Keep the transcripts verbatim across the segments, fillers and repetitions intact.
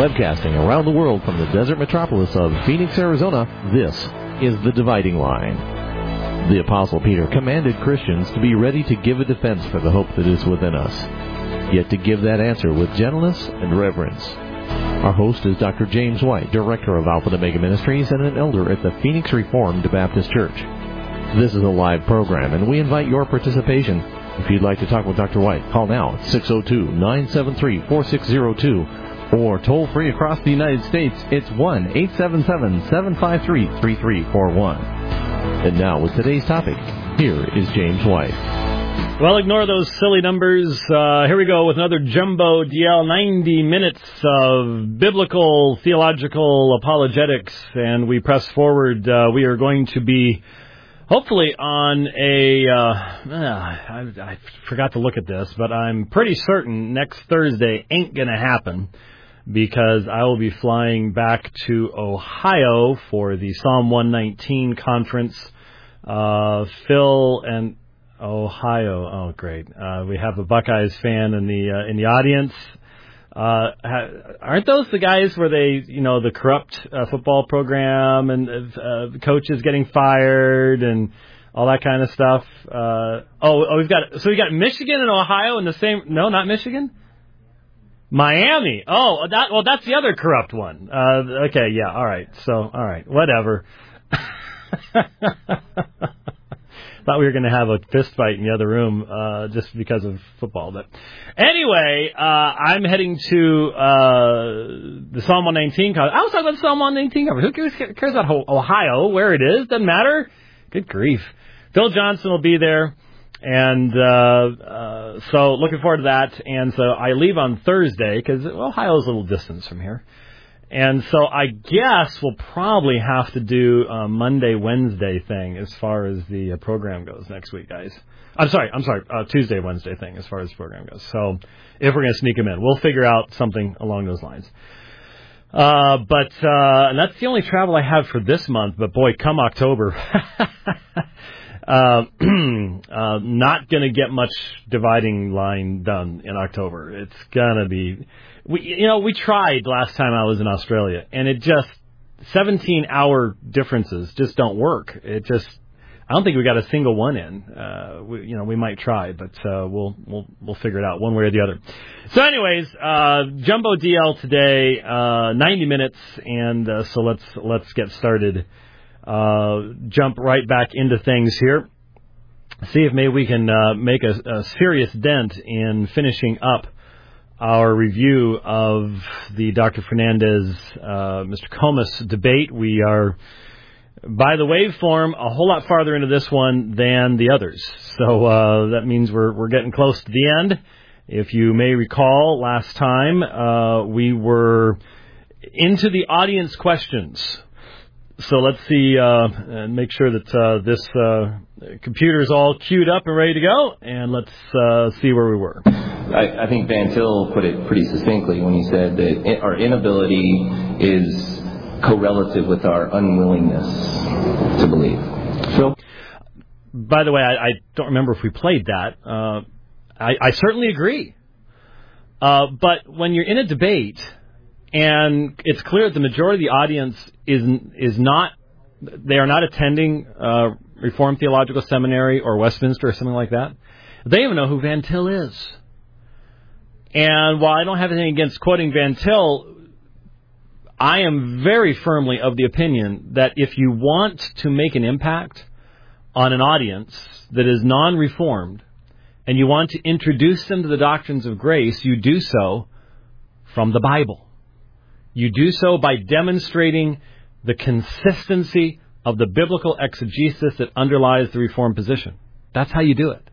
Webcasting around the world from the desert metropolis of Phoenix, Arizona, this is The Dividing Line. The Apostle Peter commanded Christians to be ready to give a defense for the hope that is within us, yet to give that answer with gentleness and reverence. Our host is Doctor James White, Director of Alpha and Omega Ministries and an elder at the Phoenix Reformed Baptist Church. This is a live program, and we invite your participation. If you'd like to talk with Doctor White, call now at six oh two, nine seven three, four six oh two, or toll free across the United States, it's one eight seven seven, seven five three, three three four one. And now, with today's topic, here is James White. Well, ignore those silly numbers. Uh, here we go with another Jumbo D L, ninety minutes of biblical, theological apologetics, and we press forward. Uh, we are going to be hopefully on a, uh, I, I forgot to look at this, but I'm pretty certain next Thursday ain't going to happen, because I will be flying back to Ohio for the Psalm one nineteen conference. Uh, Phil and Ohio. Oh, great. Uh, we have a Buckeyes fan in the uh, in the audience. Uh, ha, aren't those the guys where they, you know, the corrupt uh, football program and uh, the coaches getting fired and all that kind of stuff? Uh, oh, oh, we've got so we got Michigan and Ohio in the same. No, not Michigan. Miami. Oh, that well, that's the other corrupt one. Uh, okay, yeah, all right. So, all right, whatever. Thought we were going to have a fist fight in the other room uh, just because of football. But anyway, uh, I'm heading to uh, the Psalm one nineteen cover. I was talking about the Psalm one nineteen cover. Who cares, cares about Ohio, where it is? Doesn't matter. Good grief. Phil Johnson will be there. And uh, uh, so looking forward to that. And so I leave on Thursday because well, Ohio's a little distance from here. And so I guess we'll probably have to do a Monday, Wednesday thing as far as the uh, program goes next week, guys. I'm sorry, I'm sorry, uh, Tuesday, Wednesday thing as far as the program goes. So if we're going to sneak them in, we'll figure out something along those lines. Uh, but uh, and that's the only travel I have for this month. But boy, come October, uh, uh, not going to get much dividing line done in October. It's going to be. We, you know, we tried last time I was in Australia, and it just, seventeen-hour differences just don't work. It just, I don't think we got a single one in. Uh, we, you know, we might try, but uh, we'll we'll we'll figure it out one way or the other. So, anyways, uh, Jumbo D L today, uh, ninety minutes, and uh, so let's let's get started. Uh, jump right back into things here. See if maybe we can uh, make a, a serious dent in finishing up our review of the Doctor Fernandez, uh, Mister Comas debate. We are, by the waveform, a whole lot farther into this one than the others. So uh, that means we're we're getting close to the end. If you may recall, last time uh, we were into the audience questions. So let's see, uh, and make sure that uh, this uh, computer is all queued up and ready to go, and let's uh, see where we were. I, I think Van Til put it pretty succinctly when he said that our inability is correlative with our unwillingness to believe. Phil? By the way, I, I don't remember if we played that. Uh, I, I certainly agree. Uh, but when you're in a debate, and it's clear that the majority of the audience is is not, they are not attending uh, Reformed Theological Seminary or Westminster or something like that. They even know who Van Til is. And while I don't have anything against quoting Van Til, I am very firmly of the opinion that if you want to make an impact on an audience that is non-reformed, and you want to introduce them to the doctrines of grace, you do so from the Bible. You do so by demonstrating the consistency of the biblical exegesis that underlies the Reformed position. That's how you do it.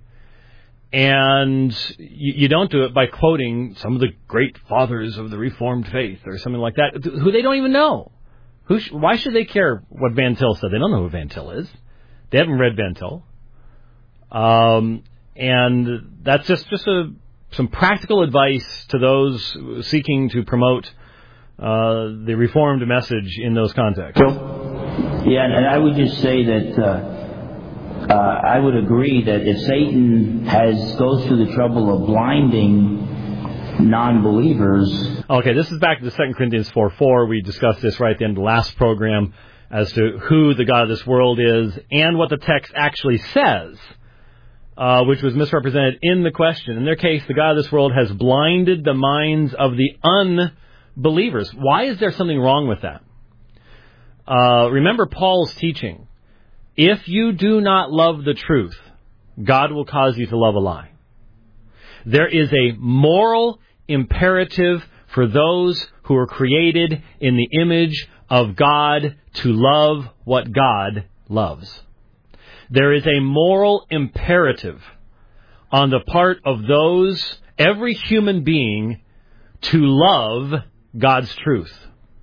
And you, you don't do it by quoting some of the great fathers of the Reformed faith or something like that, who they don't even know. Who sh- why should they care what Van Til said? They don't know who Van Til is. They haven't read Van Til. Um, and that's just, just a, some practical advice to those seeking to promote uh, the Reformed message in those contexts. Yeah, and I would just say that uh, uh, I would agree that if Satan has goes through the trouble of blinding non-believers Okay, this is back to the Second Corinthians four four. We discussed this right at the end of the last program as to who the God of this world is and what the text actually says, uh, which was misrepresented in the question. In their case, the God of this world has blinded the minds of the unbelievers. Why is there something wrong with that? Uh, remember Paul's teaching. If you do not love the truth, God will cause you to love a lie. There is a moral imperative for those who are created in the image of God to love what God loves. There is a moral imperative on the part of those, every human being, to love God's truth.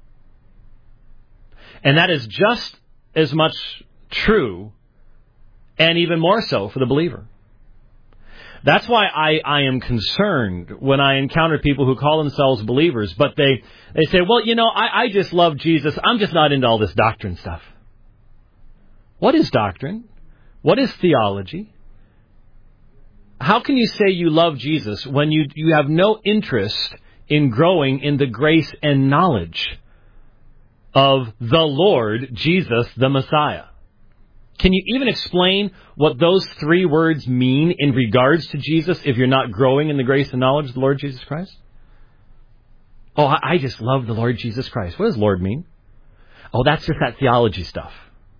And that is just as much true, and even more so for the believer. That's why I, I am concerned when I encounter people who call themselves believers, but they, they say, well, you know, I, I just love Jesus. I'm just not into all this doctrine stuff. What is doctrine? What is theology? How can you say you love Jesus when you, you have no interest in growing in the grace and knowledge of the Lord Jesus, the Messiah? Can you even explain what those three words mean in regards to Jesus if you're not growing in the grace and knowledge of the Lord Jesus Christ? Oh, I just love the Lord Jesus Christ. What does Lord mean? Oh, that's just that theology stuff.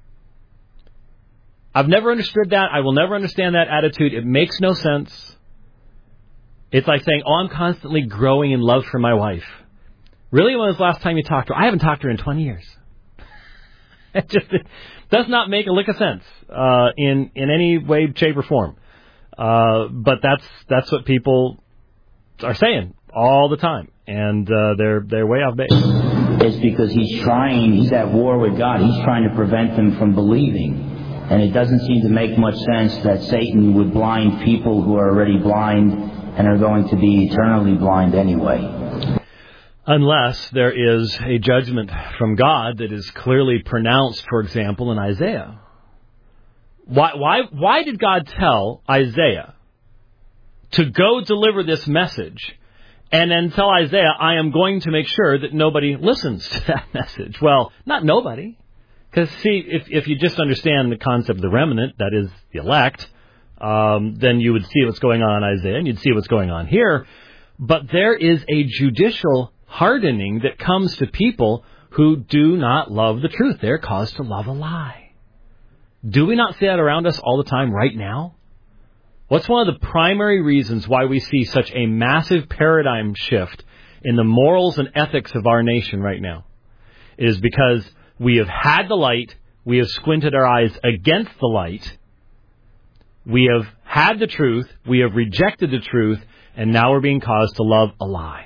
I've never understood that. I will never understand that attitude. It makes no sense. It's like saying, oh, I'm constantly growing in love for my wife. Really, when was the last time you talked to her? I haven't talked to her in twenty years. It just it does not make a lick of sense uh, in in any way, shape, or form. Uh, but that's that's what people are saying all the time, and uh, they're they're way off base. It's because he's trying. He's at war with God. He's trying to prevent them from believing, and it doesn't seem to make much sense that Satan would blind people who are already blind and are going to be eternally blind anyway. Unless there is a judgment from God that is clearly pronounced, for example, in Isaiah. Why, why, why did God tell Isaiah to go deliver this message and then tell Isaiah, I am going to make sure that nobody listens to that message? Well, not nobody. Because, see, if, if you just understand the concept of the remnant, that is the elect, um, then you would see what's going on in Isaiah and you'd see what's going on here. But there is a judicial hardening that comes to people who do not love the truth. They're caused to love a lie. Do we not see that around us all the time right now? What's one of the primary reasons why we see such a massive paradigm shift in the morals and ethics of our nation right now? It is because we have had the light, we have squinted our eyes against the light, we have had the truth, we have rejected the truth, and now we're being caused to love a lie.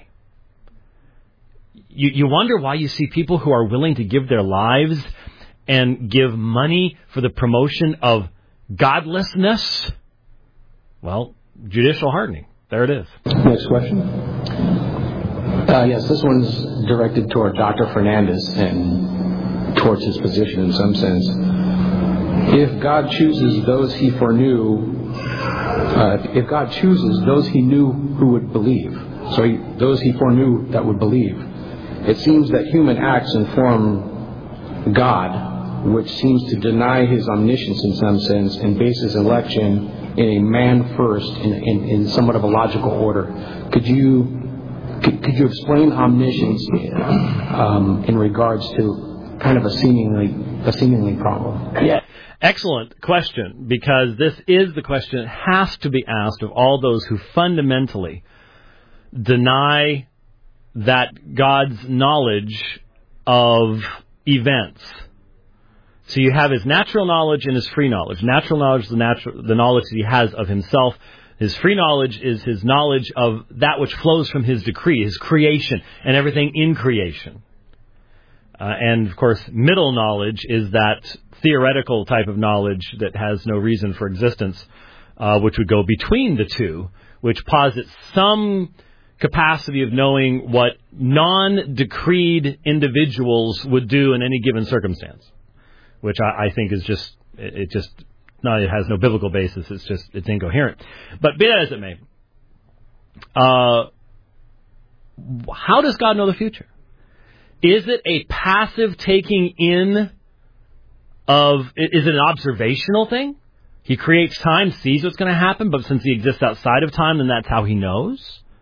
You, you wonder why you see people who are willing to give their lives and give money for the promotion of godlessness. Well, judicial hardening. There it is. Next question. Uh, yes, this one's directed toward Doctor Fernandez and towards his position in some sense. If God chooses those he foreknew, uh, if God chooses those he knew who would believe, so he, those he foreknew that would believe, it seems that human acts inform God, which seems to deny his omniscience in some sense and bases election in a man first, in, in, in somewhat of a logical order. Could you could, could you explain omniscience um, in regards to kind of a seemingly a seemingly problem? Yeah. Excellent question, because this is the question that has to be asked of all those who fundamentally deny that God's knowledge of events. So you have his natural knowledge and his free knowledge. Natural knowledge is the, natural, the knowledge that he has of himself. His free knowledge is his knowledge of that which flows from his decree, his creation, and everything in creation. Uh, and, of course, middle knowledge is that theoretical type of knowledge that has no reason for existence, uh, which would go between the two, which posits some capacity of knowing what non-decreed individuals would do in any given circumstance, which I, I think is just, it, it just, not it has no biblical basis, it's just, it's incoherent. But be that as it may, uh, how does God know the future? Is it a passive taking in of, is it an observational thing? He creates time, sees what's going to happen, but since he exists outside of time, then that's how he knows?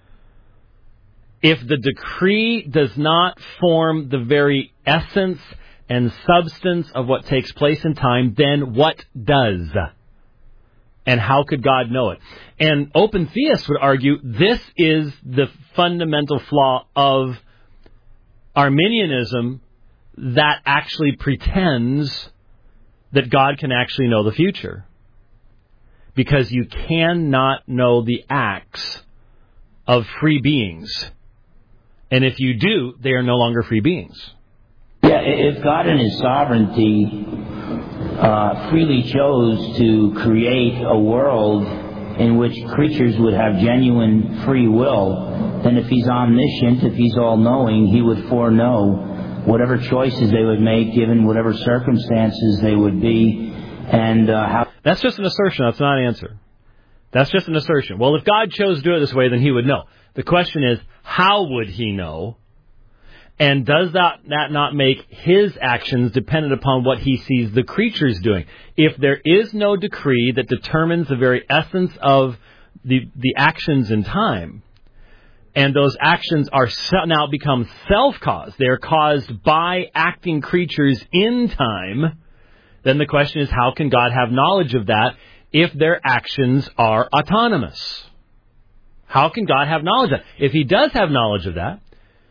If the decree does not form the very essence and substance of what takes place in time, then what does? And how could God know it? And open theists would argue this is the fundamental flaw of Arminianism that actually pretends that God can actually know the future. Because you cannot know the acts of free beings. And if you do, they are no longer free beings. Yeah, if God in His sovereignty uh, freely chose to create a world in which creatures would have genuine free will, then if He's omniscient, if He's all-knowing, He would foreknow whatever choices they would make given whatever circumstances they would be. And uh, how That's just an assertion. That's not an answer. That's just an assertion. Well, if God chose to do it this way, then He would know. The question is, how would He know? And does that, that not make His actions dependent upon what He sees the creatures doing? If there is no decree that determines the very essence of the, the actions in time, and those actions are now become self-caused, they are caused by acting creatures in time, then the question is, how can God have knowledge of that if their actions are autonomous? How can God have knowledge of that? If He does have knowledge of that,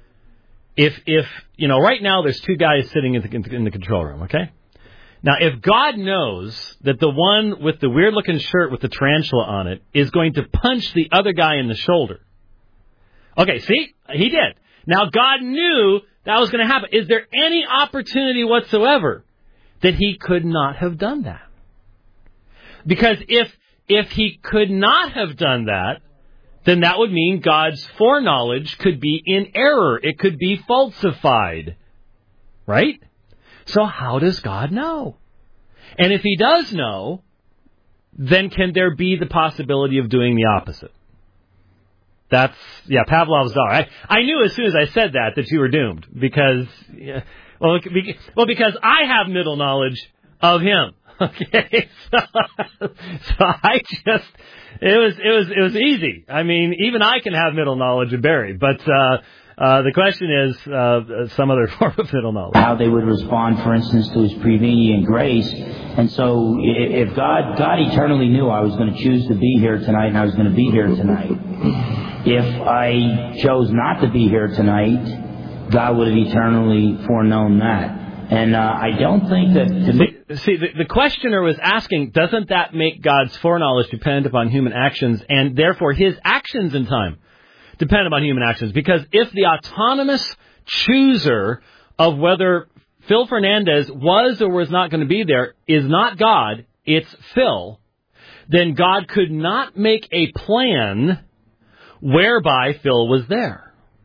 if, if you know, right now there's two guys sitting in the, in the control room, okay? Now, if God knows that the one with the weird-looking shirt with the tarantula on it is going to punch the other guy in the shoulder. Okay, see? He did. Now, God knew that was going to happen. Is there any opportunity whatsoever that He could not have done that? Because if if He could not have done that, then that would mean God's foreknowledge could be in error. It could be falsified. Right? So how does God know? And if He does know, then can there be the possibility of doing the opposite? That's, yeah, Pavlov's dog. I, I knew as soon as I said that that you were doomed. Because, yeah, well, well, because I have middle knowledge of Him. Okay, so, so I just, it was, it was, it was easy. I mean, even I can have middle knowledge of Barry, but, uh, uh, the question is, uh, some other form of middle knowledge. How they would respond, for instance, to His prevenient grace. And so, if God, God eternally knew I was going to choose to be here tonight and I was going to be here tonight. If I chose not to be here tonight, God would have eternally foreknown that. And uh, I don't think that... To see, see the, the questioner was asking, doesn't that make God's foreknowledge dependent upon human actions, and therefore His actions in time depend upon human actions? Because if the autonomous chooser of whether Phil Fernandez was or was not going to be there is not God, it's Phil, then God could not make a plan whereby Phil was there.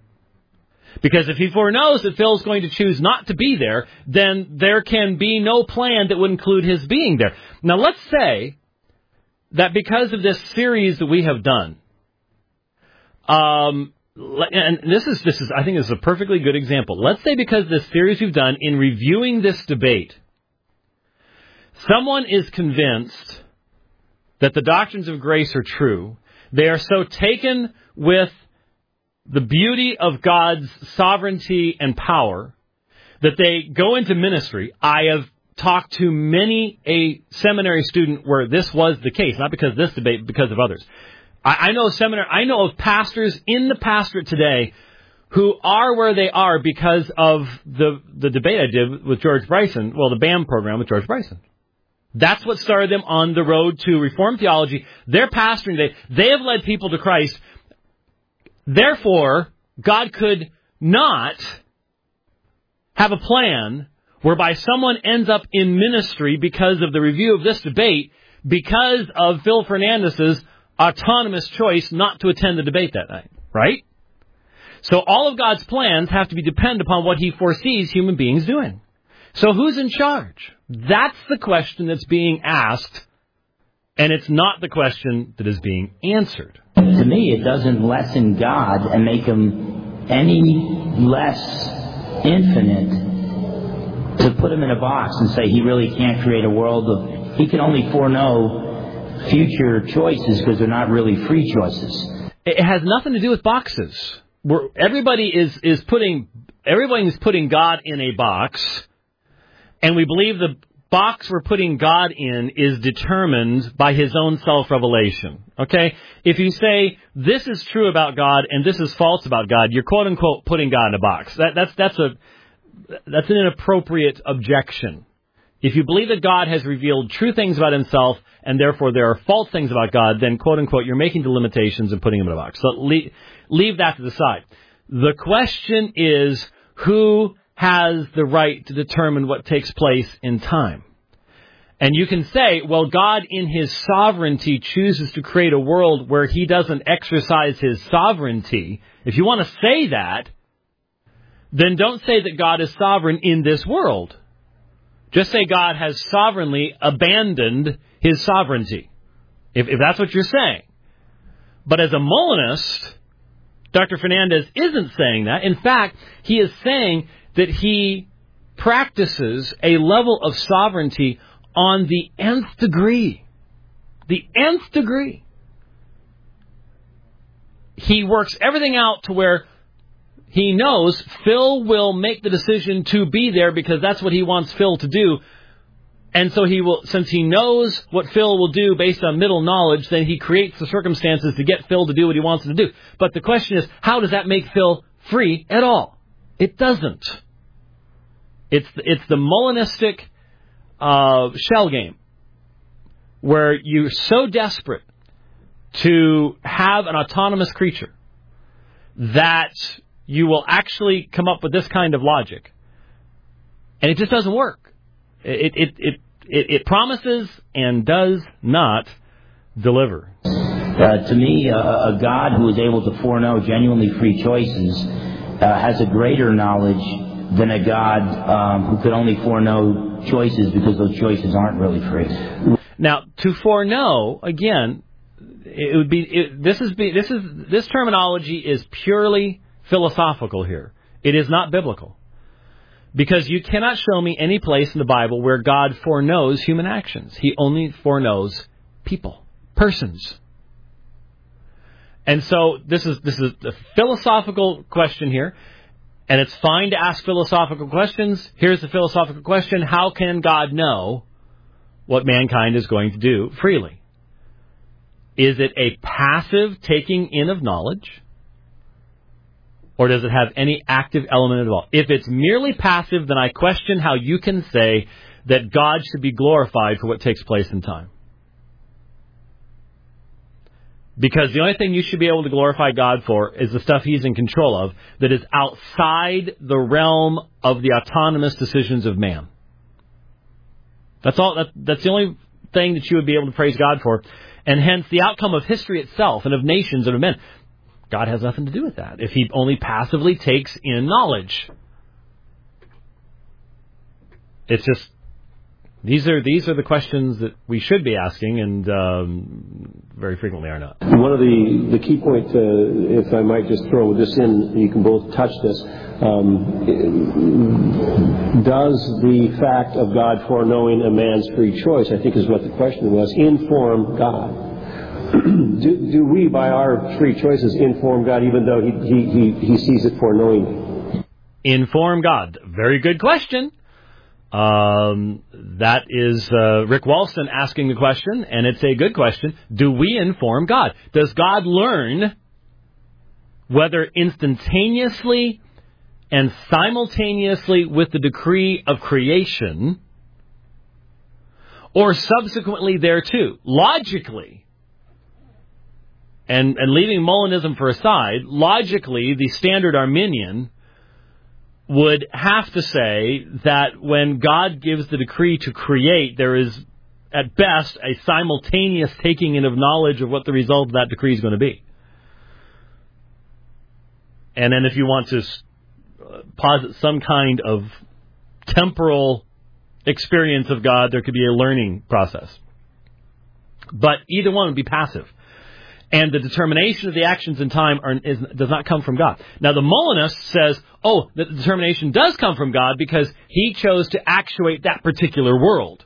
Because if He foreknows that Phil's going to choose not to be there, then there can be no plan that would include his being there. Now, let's say that because of this series that we have done, um, and this is, this is, I think this is a perfectly good example. Let's say because of this series we've done in reviewing this debate, someone is convinced that the doctrines of grace are true. They are so taken with the beauty of God's sovereignty and power that they go into ministry. I have talked to many a seminary student where this was the case, not because of this debate, but because of others. I, I know seminary, I know of pastors in the pastorate today who are where they are because of the the debate I did with George Bryson, well, the B A M program with George Bryson. That's what started them on the road to Reformed theology. They're pastoring. They, they have led people to Christ. Therefore, God could not have a plan whereby someone ends up in ministry because of the review of this debate because of Phil Fernandez's autonomous choice not to attend the debate that night, right? So all of God's plans have to be dependent upon what He foresees human beings doing. So who's in charge? That's the question that's being asked, and it's not the question that is being answered. To me, it doesn't lessen God and make Him any less infinite to put him in a box and say he really can't create a world of... He can only foreknow future choices because they're not really free choices. It has nothing to do with boxes. We're, everybody is, is putting... Everybody is putting God in a box, and we believe the box we're putting God in is determined by His own self-revelation. Okay? If you say, this is true about God and this is false about God, you're quote-unquote putting God in a box. That, that's, that's a... That's an inappropriate objection. If you believe that God has revealed true things about Himself, and therefore there are false things about God, then, quote-unquote, you're making the limitations and putting Him in a box. So leave, leave that to the side. The question is, who has the right to determine what takes place in time? And you can say, well, God in His sovereignty chooses to create a world where He doesn't exercise His sovereignty. If you want to say that, then don't say that God is sovereign in this world. Just say God has sovereignly abandoned His sovereignty, if, if that's what you're saying. But as a Molinist, Doctor Fernandez isn't saying that. In fact, he is saying that he practices a level of sovereignty on the nth degree. The nth degree. He works everything out to where he knows Phil will make the decision to be there because that's what he wants Phil to do. And so he will, since he knows what Phil will do based on middle knowledge, then he creates the circumstances to get Phil to do what he wants him to do. But the question is, how does that make Phil free at all? It doesn't. It's it's the Molinistic uh, shell game, where you're so desperate to have an autonomous creature that you will actually come up with this kind of logic. And it just doesn't work. It it it it, it promises and does not deliver. Uh, to me, uh, a God who is able to foreknow genuinely free choices uh, has a greater knowledge than a God um, who could only foreknow choices because those choices aren't really free. Now, to foreknow, again, it would be it, this is be, this is this terminology is purely philosophical here. It is not biblical. Because you cannot show me any place in the Bible where God foreknows human actions. He only foreknows people, persons. And so this is this is a philosophical question here, and it's fine to ask philosophical questions. Here's the philosophical question: how can God know what mankind is going to do freely? Is it a passive taking in of knowledge? Or does it have any active element at all? If it's merely passive, then I question how you can say that God should be glorified for what takes place in time. Because the only thing you should be able to glorify God for is the stuff He's in control of that is outside the realm of the autonomous decisions of man. That's all. That, that's the only thing that you would be able to praise God for. And hence the outcome of history itself and of nations and of men. God has nothing to do with that if He only passively takes in knowledge. It's just, these are these are the questions that we should be asking, and um, very frequently are not. One of the, the key points, uh, if I might just throw this in, you can both touch this. Um, does the fact of God foreknowing a man's free choice, I think is what the question was, inform God? Do, do we, by our free choices, inform God even though he, he, he, he sees it foreknowingly? Inform God. Very good question. Um, that is uh, Rick Walston asking the question, and it's a good question. Do we inform God? Does God learn whether instantaneously and simultaneously with the decree of creation or subsequently thereto? Logically, And, and leaving Molinism for aside, logically, the standard Arminian would have to say that when God gives the decree to create, there is, at best, a simultaneous taking in of knowledge of what the result of that decree is going to be. And then if you want to posit some kind of temporal experience of God, there could be a learning process. But either one would be passive. And the determination of the actions in time are, is, does not come from God. Now, the Molinist says, oh, the determination does come from God because he chose to actuate that particular world.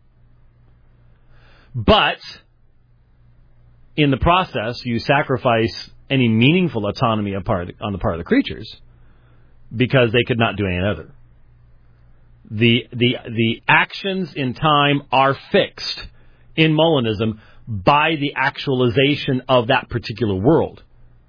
But in the process, you sacrifice any meaningful autonomy on the part of the creatures because they could not do any other. The, the, the actions in time are fixed in Molinism by the actualization of that particular world.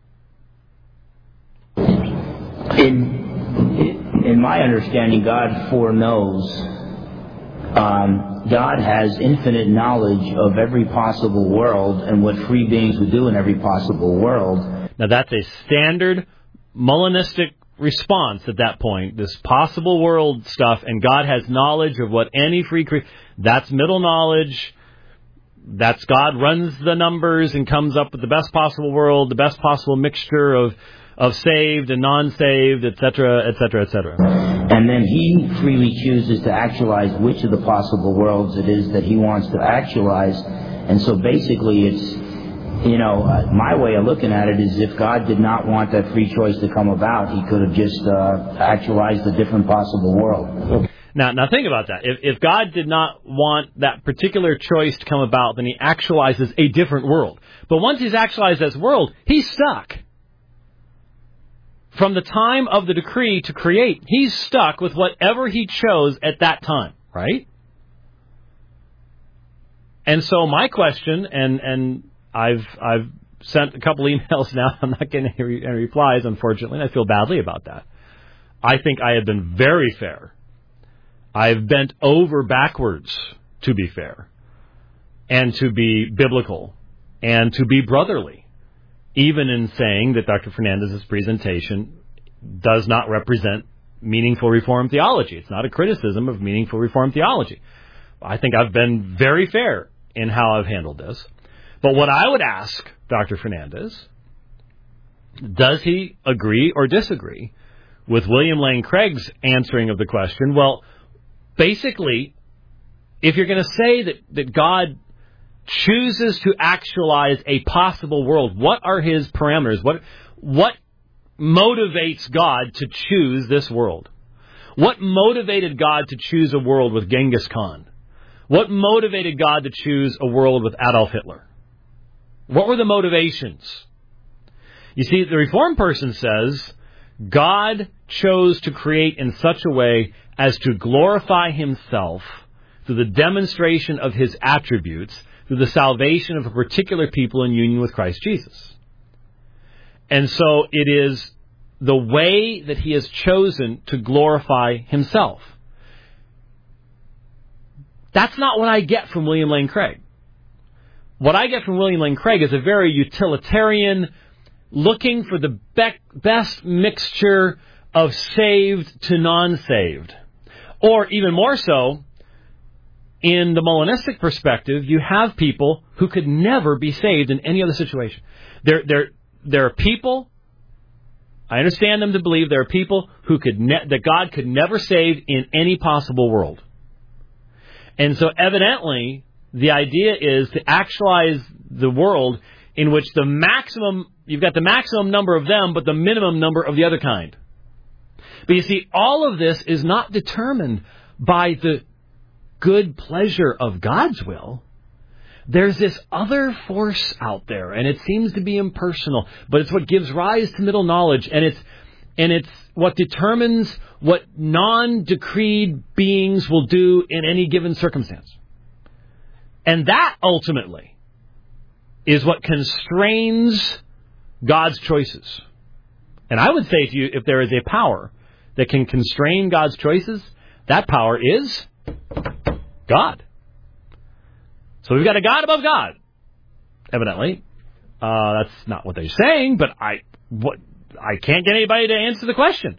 In, in my understanding, God foreknows. Um, God has infinite knowledge of every possible world and what free beings would do in every possible world. Now that's a standard Molinistic response at that point, this possible world stuff, and God has knowledge of what any free creature... That's middle knowledge. That's God runs the numbers and comes up with the best possible world, the best possible mixture of of saved and non-saved, et cetera, et cetera, et cetera. And then he freely chooses to actualize which of the possible worlds it is that he wants to actualize. And so basically it's, you know, uh, my way of looking at it is if God did not want that free choice to come about, he could have just uh, actualized a different possible world. Now, now think about that. If, if God did not want that particular choice to come about, then he actualizes a different world. But once he's actualized this world, he's stuck. From the time of the decree to create, he's stuck with whatever he chose at that time, right? And so my question, and, and I've I've sent a couple emails now, I'm not getting any, any replies, unfortunately, and I feel badly about that. I think I have been very fair. I've bent over backwards to be fair and to be biblical and to be brotherly, even in saying that Doctor Fernandez's presentation does not represent meaningful Reformed theology. It's not a criticism of meaningful Reformed theology. I think I've been very fair in how I've handled this. But what I would ask Doctor Fernandez, does he agree or disagree with William Lane Craig's answering of the question? Well, basically, if you're going to say that, that God chooses to actualize a possible world, what are his parameters? What what motivates God to choose this world? What motivated God to choose a world with Genghis Khan? What motivated God to choose a world with Adolf Hitler? What were the motivations? You see, the Reformed person says God chose to create in such a way as to glorify himself through the demonstration of his attributes, through the salvation of a particular people in union with Christ Jesus. And so it is the way that he has chosen to glorify himself. That's not what I get from William Lane Craig. What I get from William Lane Craig is a very utilitarian, looking for the be- best mixture of saved to non-saved. Or even more so, in the Molinistic perspective, you have people who could never be saved in any other situation. There, there, there are people, I understand them to believe there are people who could ne- that God could never save in any possible world. And so evidently, the idea is to actualize the world in which the maximum, you've got the maximum number of them, but the minimum number of the other kind. But you see, all of this is not determined by the good pleasure of God's will. There's this other force out there, and it seems to be impersonal, but it's what gives rise to middle knowledge, and it's and it's what determines what non-decreed beings will do in any given circumstance. And that ultimately is what constrains God's choices. And I would say to you, if there is a power that can constrain God's choices, that power is God. So we've got a God above God, evidently. Uh, that's not what they're saying, but I what I can't get anybody to answer the question.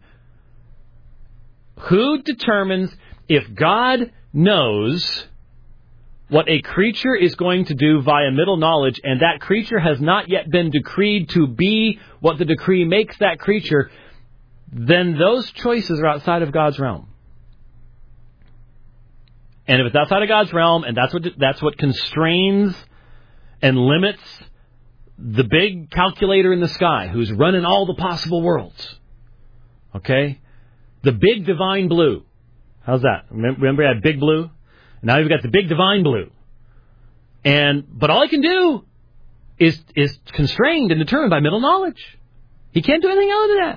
Who determines if God knows what a creature is going to do via middle knowledge, and that creature has not yet been decreed to be what the decree makes that creature, then those choices are outside of God's realm. And if it's outside of God's realm, and that's what that's what constrains and limits the big calculator in the sky who's running all the possible worlds. Okay? The big divine blue. How's that? Remember we had big blue? Now you've got the big divine blue. And but all he can do is is constrained and determined by middle knowledge. He can't do anything other than that.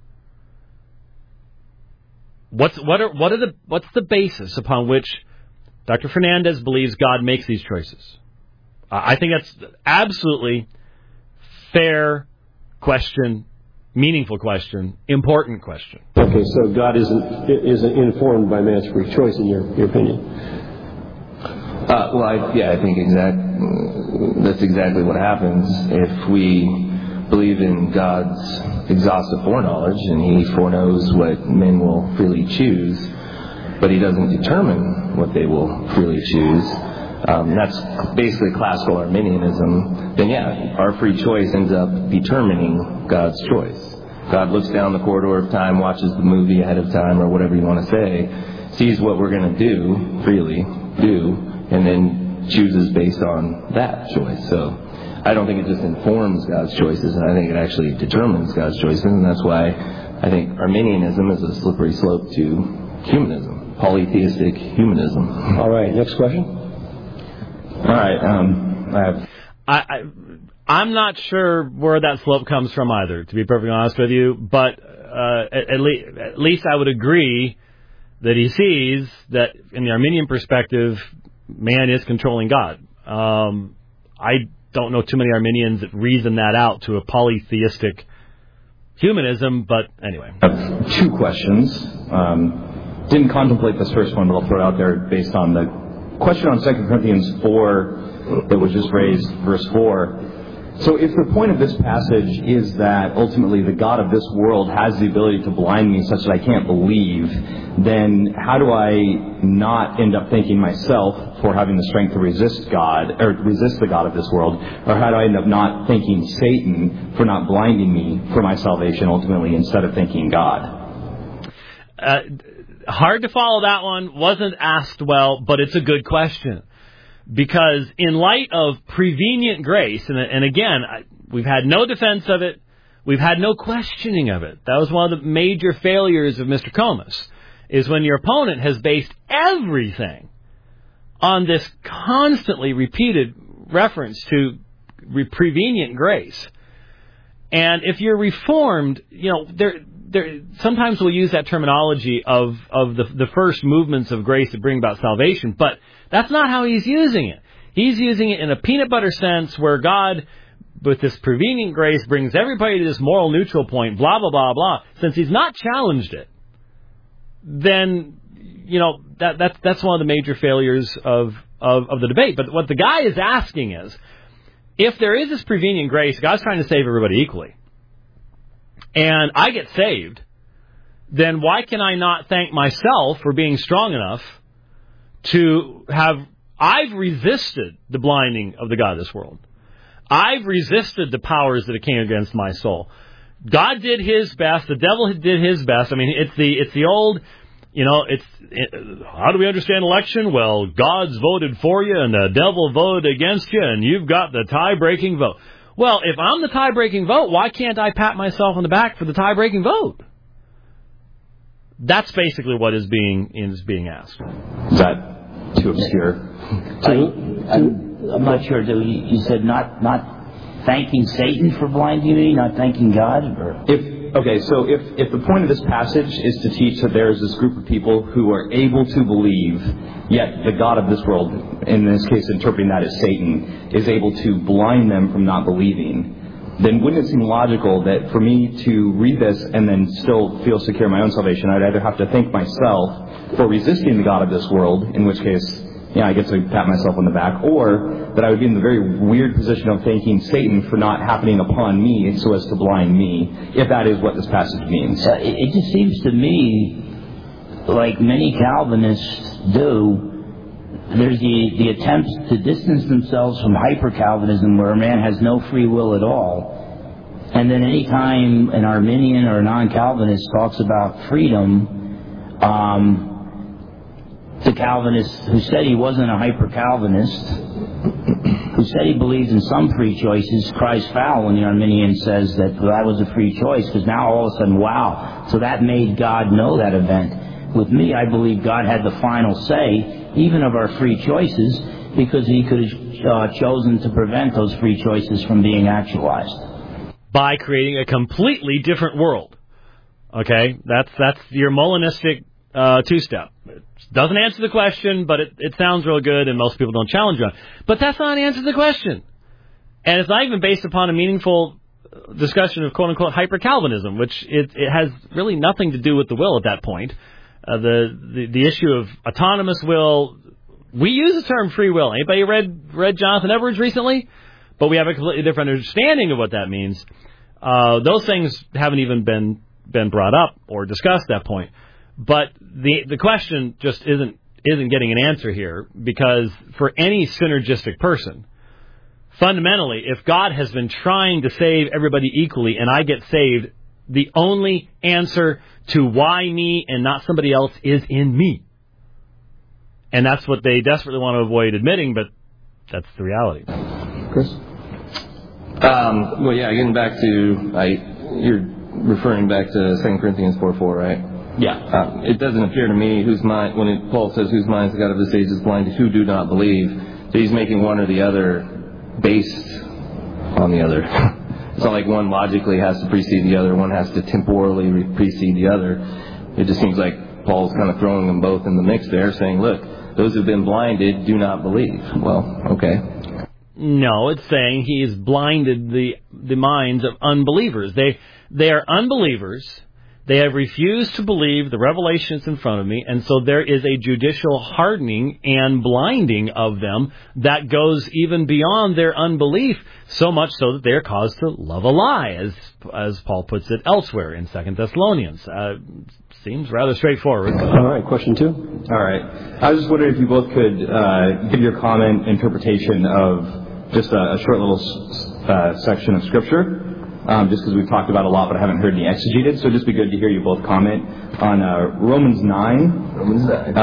What's what are what are the what's the basis upon which Doctor Fernandez believes God makes these choices? Uh, I think that's absolutely fair question, meaningful question, important question. Okay, so God isn't isn't informed by man's free choice, in your, your opinion? Uh, well, I, yeah, I think exact. That's exactly what happens if we believe in God's exhaustive foreknowledge, and He foreknows what men will freely choose, but He doesn't determine what they will freely choose. Um, that's basically classical Arminianism. Then, yeah, our free choice ends up determining God's choice. God looks down the corridor of time, watches the movie ahead of time, or whatever you want to say, sees what we're going to do freely do. And then chooses based on that choice. So I don't think it just informs God's choices, and I think it actually determines God's choices, and that's why I think Arminianism is a slippery slope to humanism, polytheistic humanism. All right, next question. All right, um, I have... I, I, I'm not sure where that slope comes from either, to be perfectly honest with you, but uh, at, at, le- at least I would agree that he sees that in the Arminian perspective, man is controlling God. Um, I don't know too many Arminians that reason that out to a polytheistic humanism, but anyway. I have two questions. Um, didn't contemplate this first one, but I'll throw it out there based on the question on Second Corinthians four that was just raised, verse four. So if the point of this passage is that ultimately the God of this world has the ability to blind me such that I can't believe, then how do I not end up thanking myself for having the strength to resist God, or resist the God of this world? Or how do I end up not thanking Satan for not blinding me for my salvation ultimately, instead of thanking God? Uh, hard to follow that one. Wasn't asked well, but it's a good question. Because in light of prevenient grace, and, and again, I, we've had no defense of it, we've had no questioning of it. That was one of the major failures of Mister Comas, is when your opponent has based everything on this constantly repeated reference to re- prevenient grace. And if you're reformed, you know, there, there, sometimes we'll use that terminology of, of the, the first movements of grace to bring about salvation, but that's not how he's using it. He's using it in a peanut butter sense where God, with this prevenient grace, brings everybody to this moral neutral point, blah, blah, blah, blah. Since he's not challenged it, then, you know, that, that that's one of the major failures of, of, of the debate. But what the guy is asking is, if there is this prevenient grace, God's trying to save everybody equally, and I get saved, then why can I not thank myself for being strong enough to have, I've resisted the blinding of the God of this world. I've resisted the powers that came against my soul. God did His best. The devil did his best. I mean, it's the it's the old, you know, it's it, how do we understand election? Well, God's voted for you, and the devil voted against you, and you've got the tie-breaking vote. Well, if I'm the tie-breaking vote, why can't I pat myself on the back for the tie-breaking vote? That's basically what is being is being asked. Is that too obscure? I, I'm, I'm not sure. You, you said not not thanking Satan for blinding me, not thanking God? Or? If okay, so if, if the point of this passage is to teach that there is this group of people who are able to believe, yet the God of this world, in this case interpreting that as Satan, is able to blind them from not believing, then wouldn't it seem logical that for me to read this and then still feel secure in my own salvation, I'd either have to thank myself for resisting the God of this world, in which case, yeah, I get to pat myself on the back, or that I would be in the very weird position of thanking Satan for not happening upon me so as to blind me, if that is what this passage means. Uh, it, it just seems to me, like many Calvinists do, there's the, the attempt to distance themselves from hyper-Calvinism, where a man has no free will at all. And then any time an Arminian or a non-Calvinist talks about freedom, um, the Calvinist who said he wasn't a hyper-Calvinist who said he believes in some free choices, cries foul when the Arminian says that that was a free choice, because now all of a sudden, wow, so that made God know that event. With me, I believe God had the final say, even of our free choices, because he could have uh, chosen to prevent those free choices from being actualized. By creating a completely different world. Okay? That's that's your Molinistic uh, two-step. It doesn't answer the question, but it, it sounds real good, and most people don't challenge it. But that's not an answer to the question. And it's not even based upon a meaningful discussion of quote-unquote hyper-Calvinism, which it, it has really nothing to do with the will at that point. Uh, the, the the issue of autonomous will, we use the term free will. Anybody read read Jonathan Edwards recently? But we have a completely different understanding of what that means. Uh, those things haven't even been been brought up or discussed at that point. But the the question just isn't isn't getting an answer here, because for any synergistic person, fundamentally, if God has been trying to save everybody equally and I get saved, the only answer to why me and not somebody else is in me. And that's what they desperately want to avoid admitting, but that's the reality. Chris? Um, well, yeah, getting back to, I, you're referring back to Second Corinthians four four, right? Yeah. Um, it doesn't appear to me whose mind, when it, Paul says whose minds the God of this age is blinded, who do not believe, that he's making one or the other based on the other. It's not like one logically has to precede the other, one has to temporally precede the other. It just seems like Paul's kind of throwing them both in the mix there, saying, look, those who've been blinded do not believe. Well, okay. No, it's saying he's blinded the the minds of unbelievers. They they are unbelievers. They have refused to believe the revelations in front of me, and so there is a judicial hardening and blinding of them that goes even beyond their unbelief, so much so that they are caused to love a lie, as as Paul puts it elsewhere in Second Thessalonians. Uh, seems rather straightforward. All right, question two. All right. I was just wondering if you both could uh, give your comment, interpretation of just a, a short little uh, section of Scripture. Um, just because we've talked about it a lot, but I haven't heard any exegeted, so it'd just be good to hear you both comment on uh, Romans nine, Romans nine.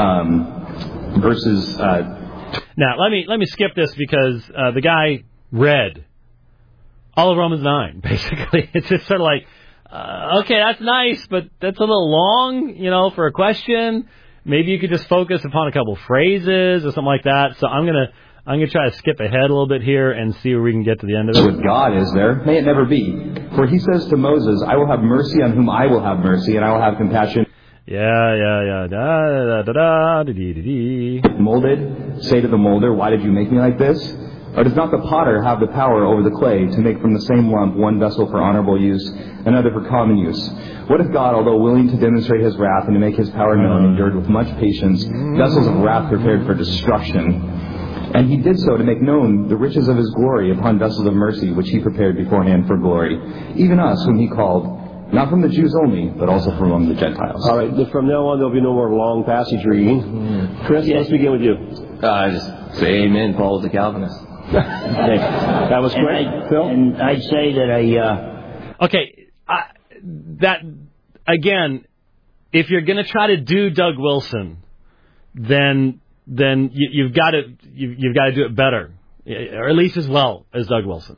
Um, verses. Uh, now, let me let me skip this because uh, the guy read all of Romans nine. Basically, it's just sort of like, uh, okay, that's nice, but that's a little long, you know, for a question. Maybe you could just focus upon a couple phrases or something like that. So I'm gonna. I'm going to try to skip ahead a little bit here and see where we can get to the end of it. With God is there, may it never be. For he says to Moses, I will have mercy on whom I will have mercy, and I will have compassion. Yeah, yeah, yeah. Da, da, da, da, da, dee, dee, dee. Molded, say to the molder, why did you make me like this? Or does not the potter have the power over the clay to make from the same lump one vessel for honorable use, another for common use? What if God, although willing to demonstrate his wrath and to make his power known, endured with much patience vessels of wrath prepared for destruction? And he did so to make known the riches of his glory upon vessels of mercy, which he prepared beforehand for glory. Even us, whom he called, not from the Jews only, but also from among the Gentiles. All right, from now on, there'll be no more long passage reading. Mm. Chris, yes. Let's begin with you. Uh, just say amen, Paul is a Calvinist. Okay. That was great. And, Phil? and I'd say that I... Uh... Okay, I, that, again, if you're going to try to do Doug Wilson, then... then you, you've got to you, you've got to do it better, or at least as well as Doug Wilson.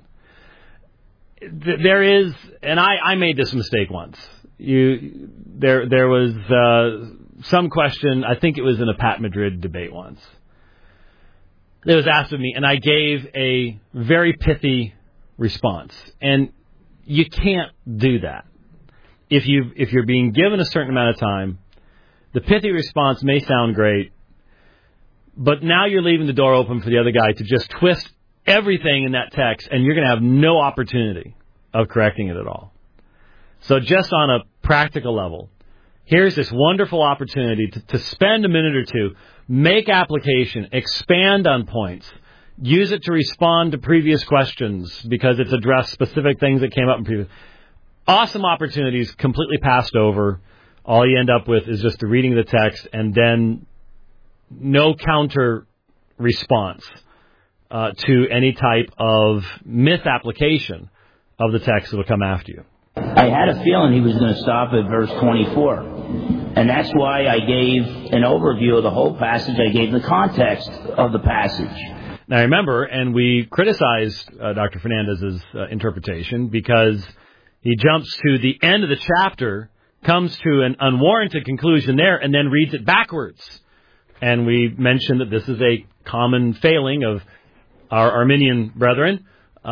There is, and I, I made this mistake once. You there there was uh, some question. I think it was in a Pat Madrid debate once. It was asked of me, and I gave a very pithy response. And you can't do that if you if you're being given a certain amount of time. The pithy response may sound great. But now you're leaving the door open for the other guy to just twist everything in that text, and you're going to have no opportunity of correcting it at all. So just on a practical level, here's this wonderful opportunity to, to spend a minute or two, make application, expand on points, use it to respond to previous questions because it's addressed specific things that came up in previous. Awesome opportunities, completely passed over. All you end up with is just the reading of the text and then no counter response uh, to any type of misapplication of the text that will come after you. I had a feeling he was going to stop at verse twenty-four. And that's why I gave an overview of the whole passage. I gave the context of the passage. Now, remember, and we criticized uh, Doctor Fernandez's uh, interpretation because he jumps to the end of the chapter, comes to an unwarranted conclusion there, and then reads it backwards. And we mentioned that this is a common failing of our Arminian brethren.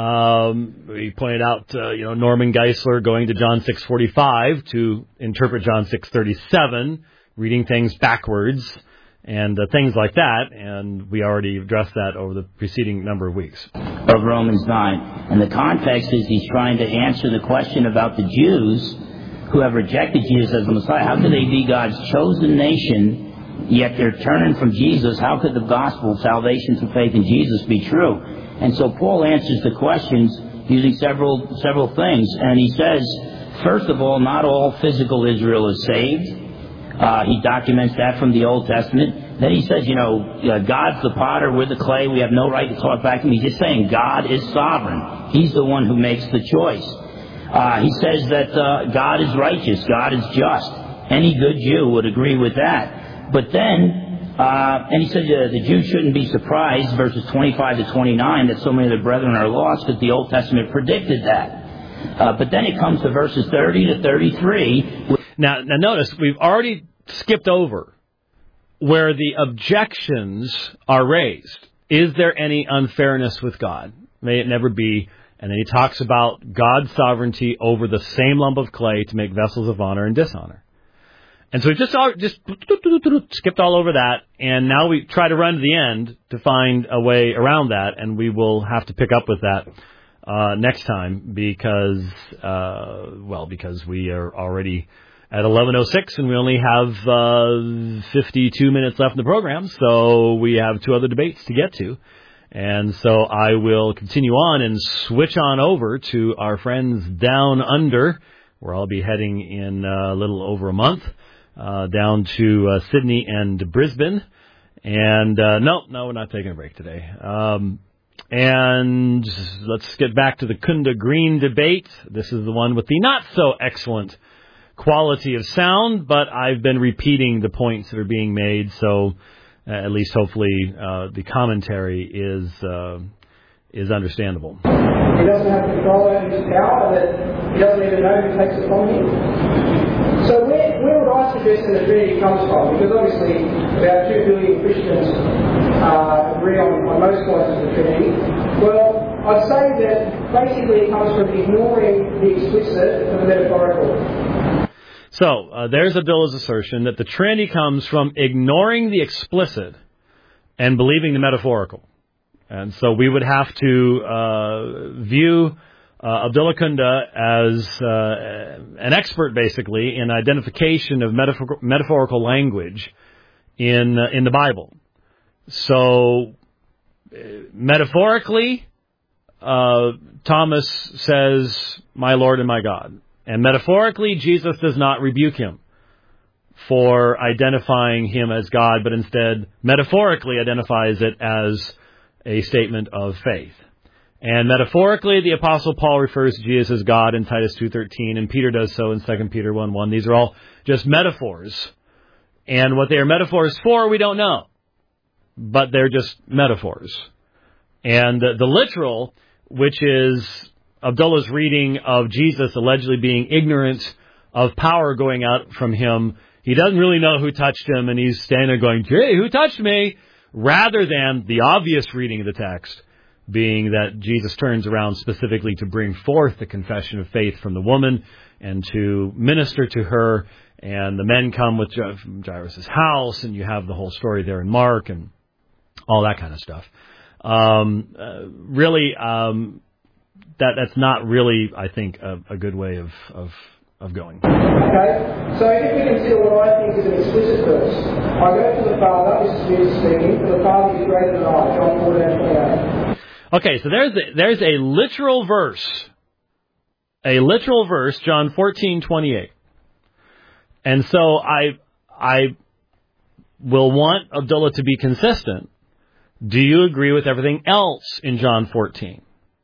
Um, we pointed out, uh, you know, Norman Geisler going to John six forty-five to interpret John six thirty-seven, reading things backwards, and uh, things like that. And we already addressed that over the preceding number of weeks. Of Romans nine. And the context is he's trying to answer the question about the Jews who have rejected Jesus as the Messiah. How could they be God's chosen nation, yet they're turning from Jesus? How could the gospel of salvation through faith in Jesus be true? And so Paul answers the questions using several several things. And he says, first of all, not all physical Israel is saved. Uh, he documents that from the Old Testament. Then he says, you know, uh, God's the potter, we're the clay, we have no right to talk back to him. He's just saying God is sovereign. He's the one who makes the choice. Uh, he says that uh, God is righteous, God is just. Any good Jew would agree with that. But then... Uh, and he said uh, the Jews shouldn't be surprised, verses twenty-five to twenty-nine, that so many of the brethren are lost, because the Old Testament predicted that. Uh, but then it comes to verses thirty to thirty-three. Now, now notice, we've already skipped over where the objections are raised. Is there any unfairness with God? May it never be. And then he talks about God's sovereignty over the same lump of clay to make vessels of honor and dishonor. And so we just all, just skipped all over that, and now we try to run to the end to find a way around that, and we will have to pick up with that uh, next time because, uh, well, because we are already at eleven oh six and we only have uh, fifty-two minutes left in the program, so we have two other debates to get to. And so I will continue on and switch on over to our friends down under, where I'll be heading in a little over a month. Uh, down to uh, Sydney and Brisbane. And uh, no, no, we're not taking a break today. Um, and let's get back to the Kunda Green debate. This is the one with the not so excellent quality of sound, but I've been repeating the points that are being made, so uh, at least hopefully uh, the commentary is uh, is understandable. He doesn't have control over his power, that he doesn't even know who takes it from him. So where, where would I suggest that the Trinity comes from? Because obviously about two billion Christians uh, agree on, on most points of the Trinity. Well, I'd say that basically it comes from ignoring the explicit for the metaphorical. So uh, there's Abdullah's assertion that the Trinity comes from ignoring the explicit and believing the metaphorical. And so we would have to uh, view uh, Abdullah Kunda as uh, an expert, basically, in identification of metaphor- metaphorical language in uh, in the Bible. So, uh, metaphorically, uh, Thomas says, "My Lord and my God," and metaphorically, Jesus does not rebuke him for identifying him as God, but instead, metaphorically, identifies it as a statement of faith. And metaphorically, the Apostle Paul refers to Jesus as God in Titus two thirteen, and Peter does so in Second Peter one one. These are all just metaphors. And what they are metaphors for, we don't know. But they're just metaphors. And the, the literal, which is Abdullah's reading of Jesus allegedly being ignorant of power going out from him, he doesn't really know who touched him, and he's standing there going, "Hey, who touched me?" Rather than the obvious reading of the text being that Jesus turns around specifically to bring forth the confession of faith from the woman and to minister to her, and the men come with from Jairus' house, and you have the whole story there in Mark and all that kind of stuff. Um, uh, really, um, that that's not really, I think, a, a good way of, of of going. Okay, so if we consider what I think is an explicit verse, I go to the Father, this is Jesus speaking, for the Father is greater than I, John fourteen twenty-eight. Okay, so there's a, there's a literal verse, a literal verse, John fourteen twenty-eight, and so I I will want Abdullah to be consistent. Do you agree with everything else in John fourteen?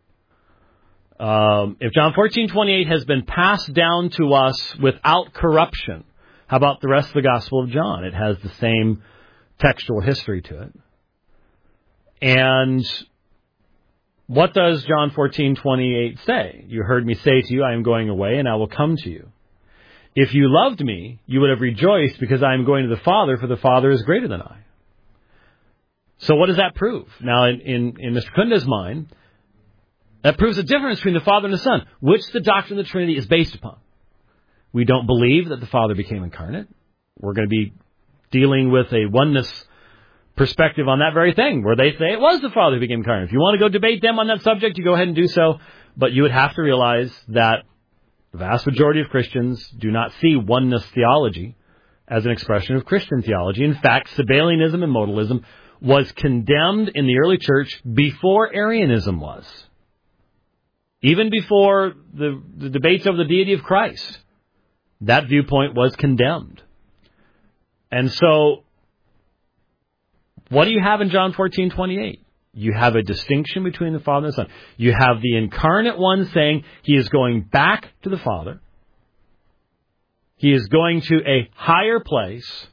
Um, if John fourteen twenty-eight has been passed down to us without corruption, how about the rest of the Gospel of John? It has the same textual history to it. And what does John fourteen twenty-eight say? You heard me say to you, I am going away and I will come to you. If you loved me, you would have rejoiced because I am going to the Father, for the Father is greater than I. So what does that prove? Now, in, in, in Mister Kunda's mind, that proves a difference between the Father and the Son, which the doctrine of the Trinity is based upon. We don't believe that the Father became incarnate. We're going to be dealing with a oneness perspective on that very thing, where they say it was the Father who became incarnate. If you want to go debate them on that subject, you go ahead and do so, but you would have to realize that the vast majority of Christians do not see oneness theology as an expression of Christian theology. In fact, Sabellianism and modalism was condemned in the early church before Arianism was. Even before the, the debates over the deity of Christ, that viewpoint was condemned. And so, what do you have in John fourteen twenty-eight? You have a distinction between the Father and the Son. You have the incarnate one saying he is going back to the Father. He is going to a higher place.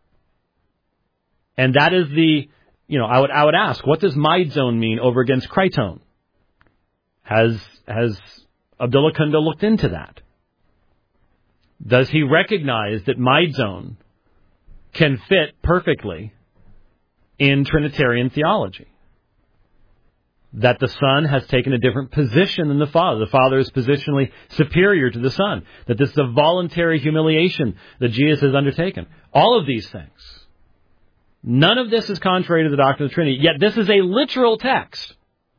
And that is the, you know, I would I would ask, what does Maidzone mean over against Kriton? Has has Abdullah Kunda looked into that? Does he recognize that Maidzone can fit perfectly in Trinitarian theology? That the Son has taken a different position than the Father. The Father is positionally superior to the Son. That this is a voluntary humiliation that Jesus has undertaken. All of these things. None of this is contrary to the doctrine of the Trinity. Yet this is a literal text.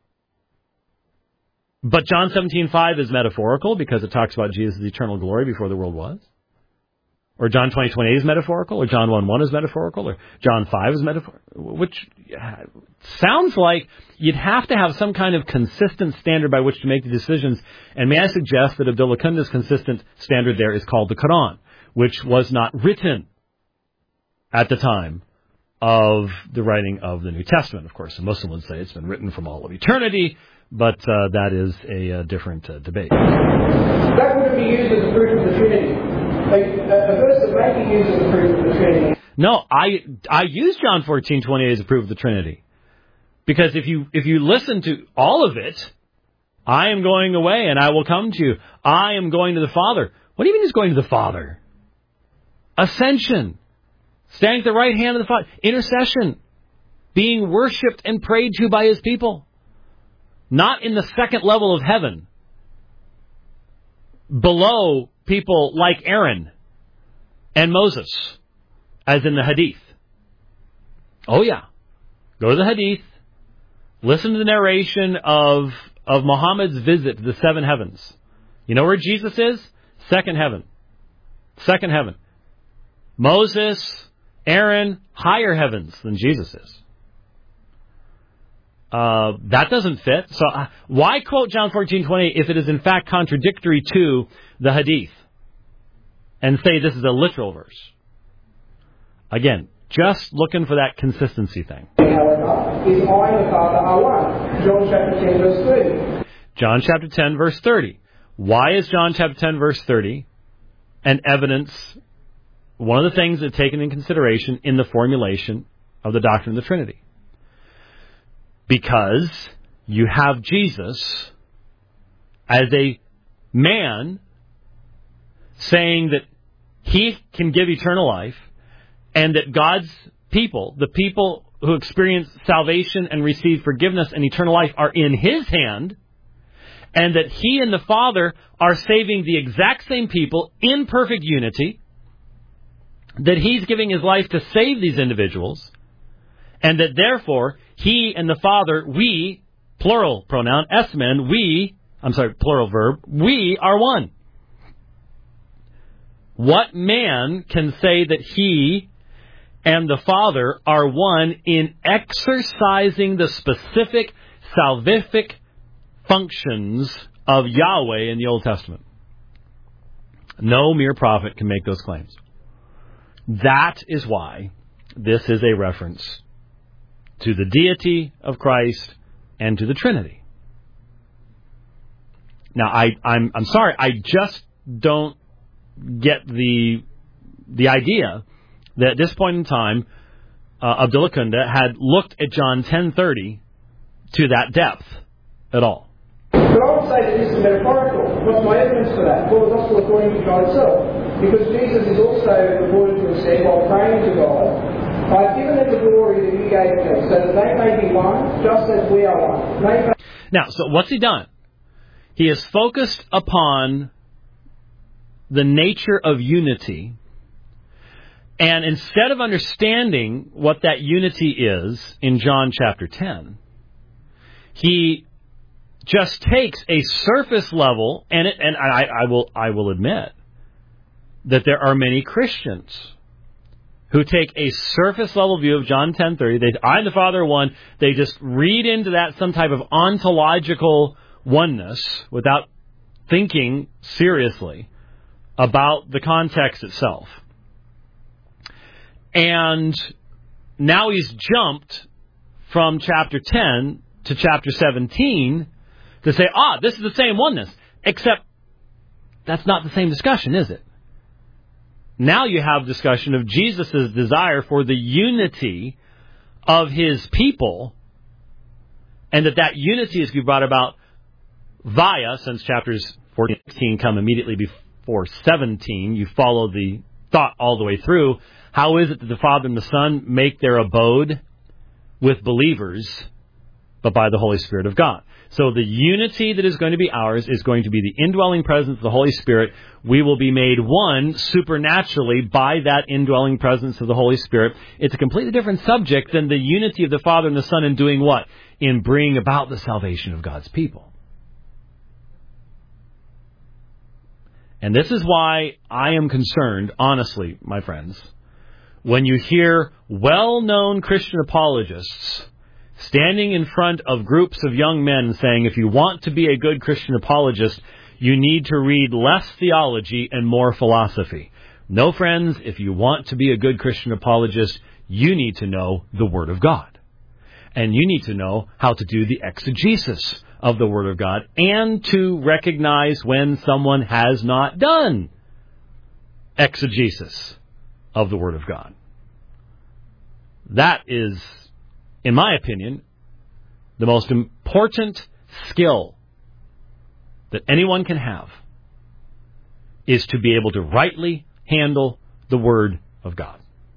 But John seventeen five is metaphorical because it talks about Jesus' eternal glory before the world was. Or John twenty twenty-eight is metaphorical, or John one one is metaphorical, or John five is metaphorical, which sounds like you'd have to have some kind of consistent standard by which to make the decisions. And may I suggest that Abdullah Kunda's consistent standard there is called the Quran, which was not written at the time of the writing of the New Testament. Of course, a Muslim would say it's been written from all of eternity, but uh, that is a, a different uh, debate. That wouldn't be used as a proof of the Trinity. Like, a verse that may be used as a proof of the Trinity. No, I I use John fourteen twenty-eight as a proof of the Trinity. Because if you if you listen to all of it, I am going away and I will come to you. I am going to the Father. What do you mean he's going to the Father? Ascension. Standing at the right hand of the Father. Intercession. Being worshipped and prayed to by his people. Not in the second level of heaven. Below people like Aaron and Moses, as in the Hadith. Oh yeah. Go to the Hadith. Listen to the narration of, of Muhammad's visit to the seven heavens. You know where Jesus is? Second heaven. Second heaven. Moses, Aaron, higher heavens than Jesus is. Uh, that doesn't fit. So uh, why quote John fourteen twenty if it is in fact contradictory to the Hadith and say this is a literal verse? Again, just looking for that consistency thing. However, is I and the Father are one. John chapter ten verse thirty. John chapter ten verse thirty. Why is John chapter ten verse thirty an evidence, one of the things that's taken in consideration in the formulation of the doctrine of the Trinity? Because you have Jesus as a man saying that he can give eternal life and that God's people, the people who experience salvation and receive forgiveness and eternal life, are in his hand, and that he and the Father are saving the exact same people in perfect unity, that he's giving his life to save these individuals, and that therefore he and the Father, we, plural pronoun, esmen, we, I'm sorry, plural verb, we are one. What man can say that he and the Father are one in exercising the specific salvific functions of Yahweh in the Old Testament? No mere prophet can make those claims. That is why this is a reference to the deity of Christ and to the Trinity. Now, I, I'm I'm sorry, I just don't get the the idea that at this point in time, uh, Abdullah Kunda had looked at John ten thirty to that depth at all. But I would say that this is metaphorical. What's my evidence for that? Well, the gospel according to God itself. Because Jesus is also reported to have said, while praying to God, I have given them the glory that you gave me, so that they may be one, just as we are one. May... Now, so what's he done? He has focused upon the nature of unity, and instead of understanding what that unity is in John chapter ten, he just takes a surface level, and it, and I, I will I will admit that there are many Christians who take a surface level view of John ten thirty. They, I and the Father are one. They just read into that some type of ontological oneness without thinking seriously about the context itself. And now he's jumped from chapter ten to chapter seventeen to say, ah, this is the same oneness. Except that's not the same discussion, is it? Now you have discussion of Jesus' desire for the unity of his people, and that that unity is to be brought about via, since chapters fourteen and sixteen come immediately before seventeen, you follow the thought all the way through. How is it that the Father and the Son make their abode with believers, but by the Holy Spirit of God? So the unity that is going to be ours is going to be the indwelling presence of the Holy Spirit. We will be made one supernaturally by that indwelling presence of the Holy Spirit. It's a completely different subject than the unity of the Father and the Son in doing what? In bringing about the salvation of God's people. And this is why I am concerned, honestly, my friends, when you hear well-known Christian apologists standing in front of groups of young men saying, if you want to be a good Christian apologist, you need to read less theology and more philosophy. No, friends, if you want to be a good Christian apologist, you need to know the Word of God. And you need to know how to do the exegesis of the Word of God and to recognize when someone has not done exegesis of the Word of God. That is, in my opinion, the most important skill that anyone can have is to be able to rightly handle the Word of God.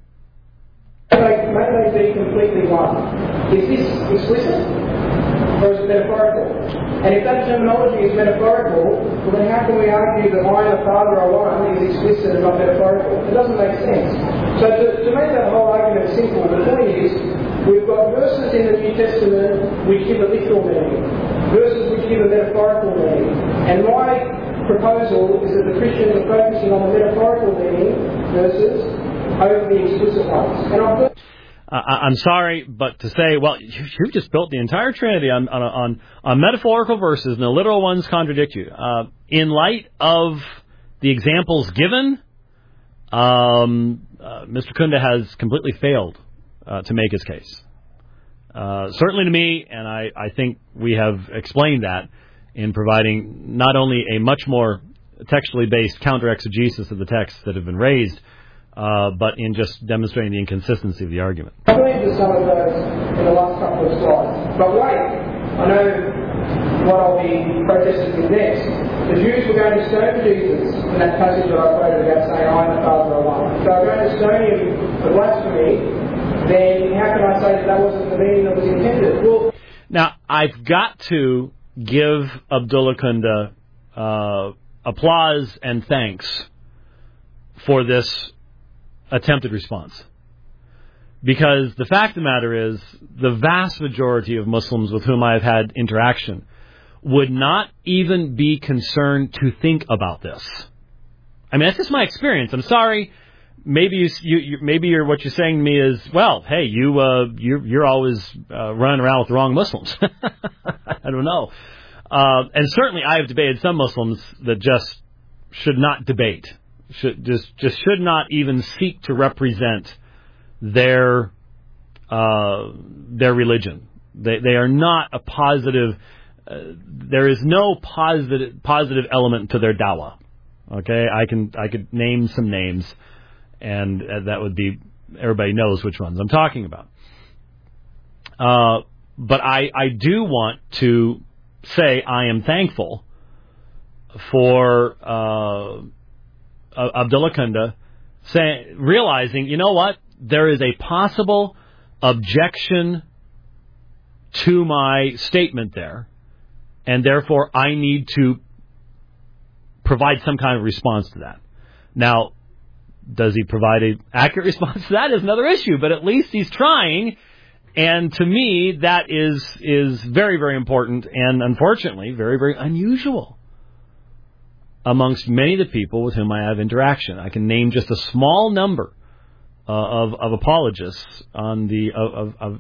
May they be completely one. Is this explicit or is it metaphorical? And if that terminology is metaphorical, well then how can we argue that I and the Father are one is explicit and not metaphorical? It doesn't make sense. So to, to make that whole argument simple, the point is, we've got verses in the New Testament which give a literal meaning, verses which give a metaphorical meaning. And my proposal is that the Christians are focusing on the metaphorical meaning verses over the explicit ones. And I've Uh, I'm sorry, but to say, well, you've just built the entire Trinity on, on, on, on metaphorical verses, and the literal ones contradict you. Uh, in light of the examples given, um, uh, Mister Kunda has completely failed uh, to make his case. Uh, certainly to me, and I, I think we have explained that in providing not only a much more textually based counter-exegesis of the texts that have been raised, Uh, but in just demonstrating the inconsistency of the argument. I believe to some of those in the last couple of slides. But wait, I know what I'll be protesting next. The Jews were going to stone Jesus in that passage that I quoted about saying, I and the Father are one. So I'm going to stone him for blasphemy, then how can I say that that wasn't the meaning that was intended? Well, now, I've got to give Abdullah Kunda uh, applause and thanks for this attempted response. Because the fact of the matter is, the vast majority of Muslims with whom I have had interaction would not even be concerned to think about this. I mean, that's just my experience. I'm sorry. Maybe you, you, you maybe you're, what you're saying to me is, well, hey, you, uh, you're, you're always uh, running around with the wrong Muslims. I don't know. Uh, and certainly I have debated some Muslims that just should not debate. Should just just should not even seek to represent their uh, their religion. They they are not a positive. Uh, there is no positive positive element to their dawah. Okay, I can I could name some names, and uh, that would be everybody knows which ones I'm talking about. Uh, but I, I do want to say I am thankful for uh, Abdullah Kunda saying, realizing, you know what, there is a possible objection to my statement there, and therefore I need to provide some kind of response to that. Now, does he provide an accurate response to that is another issue, but at least he's trying, and to me, that is is very, very important, and unfortunately, very, very unusual amongst many of the people with whom I have interaction. I can name just a small number uh, of of apologists on the of, of, of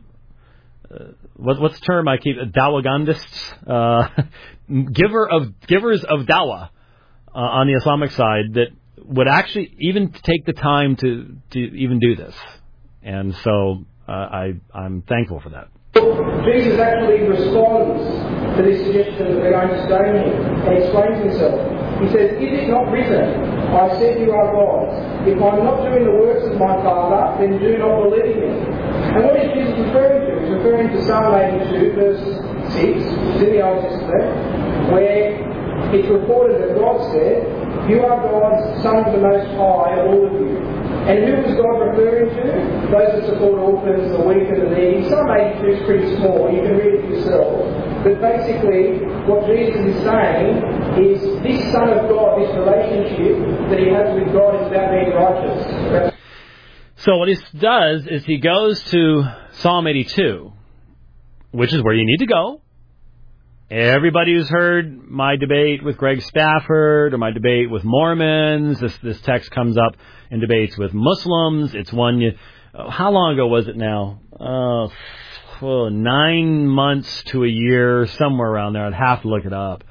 uh, what, what's the term I keep dawagandists, uh, giver of givers of dawah uh, on the Islamic side that would actually even take the time to to even do this, and so. Uh, I, I'm thankful for that. Jesus actually responds to this suggestion that they're going to stone him and explains himself. He says, "Is it not written, I said you are gods? If I'm not doing the works of my Father, then do not believe me." And what is Jesus referring to? He's referring to Psalm eighty-two, verse six, which is in the Old Testament, where it's reported that God said, "You are gods, sons of the Most High, all of you." And who was God referring to? Those that support orphans, the weak and the needy. Psalm eighty-two is pretty small, you can read it yourself. But basically, what Jesus is saying is this Son of God, this relationship that he has with God is about being righteous. So what he does is he goes to Psalm eighty-two, which is where you need to go. Everybody who's heard my debate with Greg Stafford or my debate with Mormons, this this text comes up in debates with Muslims. It's one you... How long ago was it now? Uh, well, nine months to a year, somewhere around there. I'd have to look it up.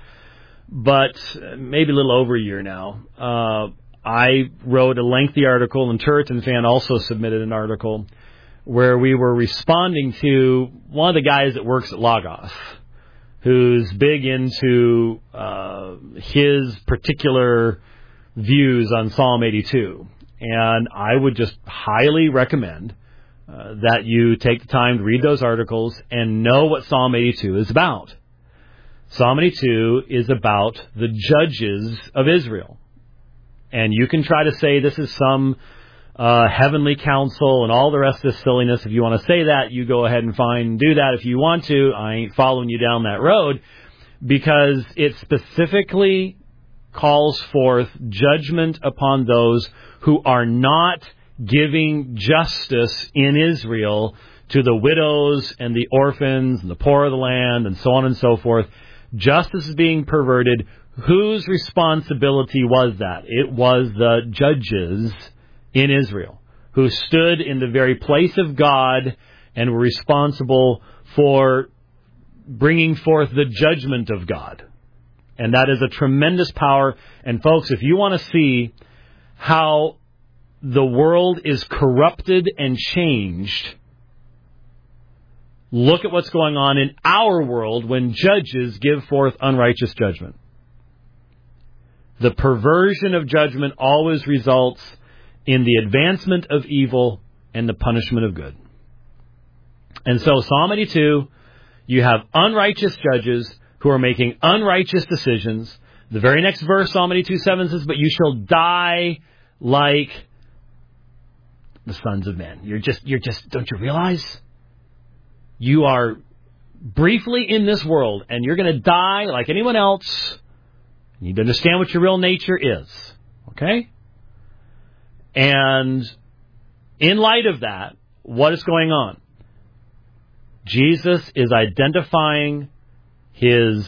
But maybe a little over a year now. Uh, I wrote a lengthy article, and Turretin Fan also submitted an article, where we were responding to one of the guys that works at Logos, who's big into uh, his particular views on Psalm eighty-two. And I would just highly recommend uh, that you take the time to read those articles and know what Psalm eighty-two is about. Psalm eighty-two is about the judges of Israel. And you can try to say this is some uh, heavenly council and all the rest of this silliness. If you want to say that, you go ahead and fine, do that if you want to. I ain't following you down that road, because it specifically calls forth judgment upon those who are not giving justice in Israel to the widows and the orphans and the poor of the land and so on and so forth. Justice is being perverted. Whose responsibility was that? It was the judges in Israel who stood in the very place of God and were responsible for bringing forth the judgment of God. And that is a tremendous power. And folks, if you want to see how the world is corrupted and changed, look at what's going on in our world when judges give forth unrighteous judgment. The perversion of judgment always results in the advancement of evil and the punishment of good. And so Psalm eighty-two, you have unrighteous judges who are making unrighteous decisions. The very next verse, Psalm eighty-two seven says, "But you shall die like the sons of men." You're just, you're just, don't you realize? You are briefly in this world, and you're going to die like anyone else. You need to understand what your real nature is. Okay? And in light of that, what is going on? Jesus is identifying his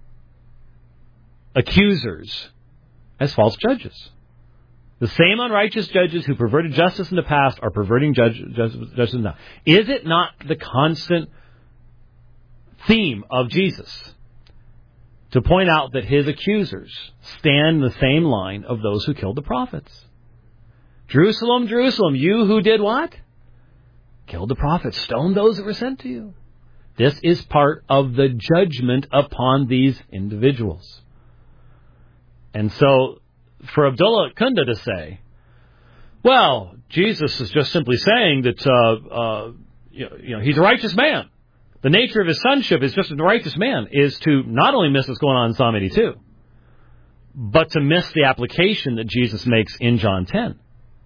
accusers as false judges. The same unrighteous judges who perverted justice in the past are perverting judge, justice now. Is it not the constant theme of Jesus to point out that his accusers stand in the same line of those who killed the prophets? Jerusalem, Jerusalem, you who did what? Killed the prophets, stoned those that were sent to you. This is part of the judgment upon these individuals. And so, for Abdullah Kunda to say, well, Jesus is just simply saying that uh, uh, you know, you know, he's a righteous man. The nature of his sonship is just a righteous man, is to not only miss what's going on in Psalm eighty-two, but to miss the application that Jesus makes in John ten.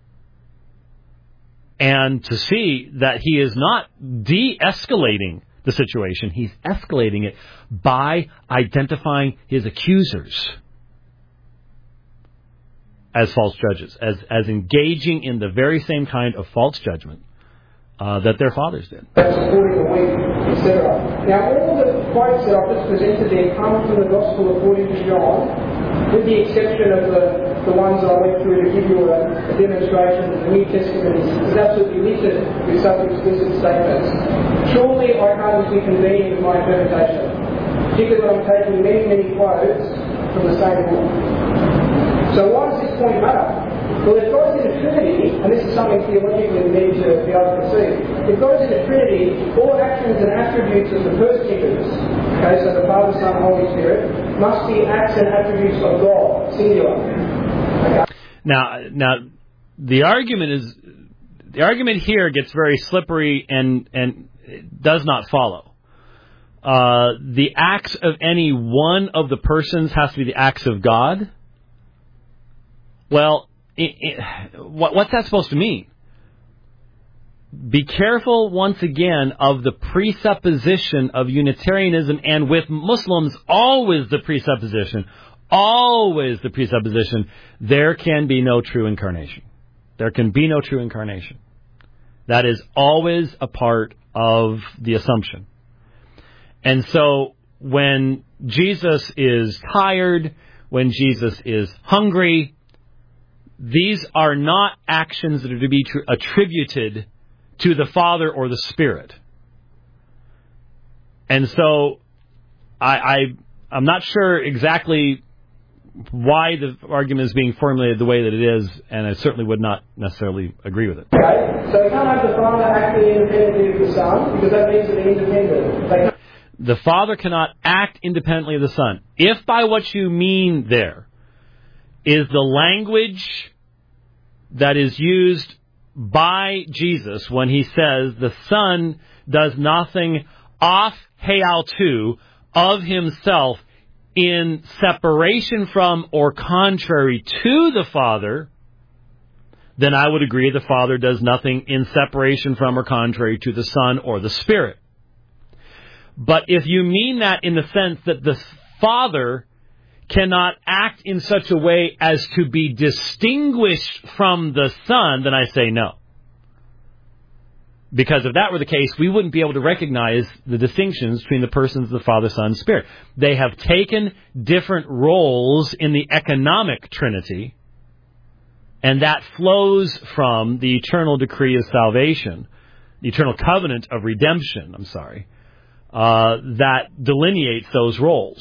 And to see that he is not de-escalating the situation, he's escalating it by identifying his accusers as false judges, as, as engaging in the very same kind of false judgment uh, that their fathers did. Supporting the weak, et cetera. Now, all the quotes that I've just presented there come from the Gospel according to John, with the exception of the, the ones I went through to give you a, a demonstration that the New Testament is, is absolutely littered with such explicit statements. Surely I can't be convenient with my interpretation, particularly when I'm taking many, many quotes from the same book. So why does this point matter? Well, if God is in the Trinity, and this is something theologically we need to be able to see, if God is in the Trinity, all actions and attributes of the persecutors, okay, so the Father, Son, Holy Spirit, must be acts and attributes of God, singular. Okay? Now, now, the argument is, the argument here gets very slippery and and does not follow. Uh, the acts of any one of the persons has to be the acts of God. Well, it, it, what, what's that supposed to mean? Be careful, once again, of the presupposition of Unitarianism, and with Muslims, always the presupposition, always the presupposition, there can be no true incarnation. There can be no true incarnation. That is always a part of the assumption. And so, when Jesus is tired, when Jesus is hungry, these are not actions that are to be tr- attributed to the Father or the Spirit. And so, I, I, I'm not sure exactly why the argument is being formulated the way that it is, and I certainly would not necessarily agree with it. Okay, so we can't have the Father acting independently of the Son, because that means that they're independent. They can't... The Father cannot act independently of the Son. If by what you mean there is the language that is used by Jesus when he says the Son does nothing off heautu of himself in separation from or contrary to the Father, then I would agree the Father does nothing in separation from or contrary to the Son or the Spirit. But if you mean that in the sense that the Father cannot act in such a way as to be distinguished from the Son, then I say no. Because if that were the case, we wouldn't be able to recognize the distinctions between the persons of the Father, Son, and Spirit. They have taken different roles in the economic Trinity, and that flows from the eternal decree of salvation, the eternal covenant of redemption, I'm sorry, uh, that delineates those roles.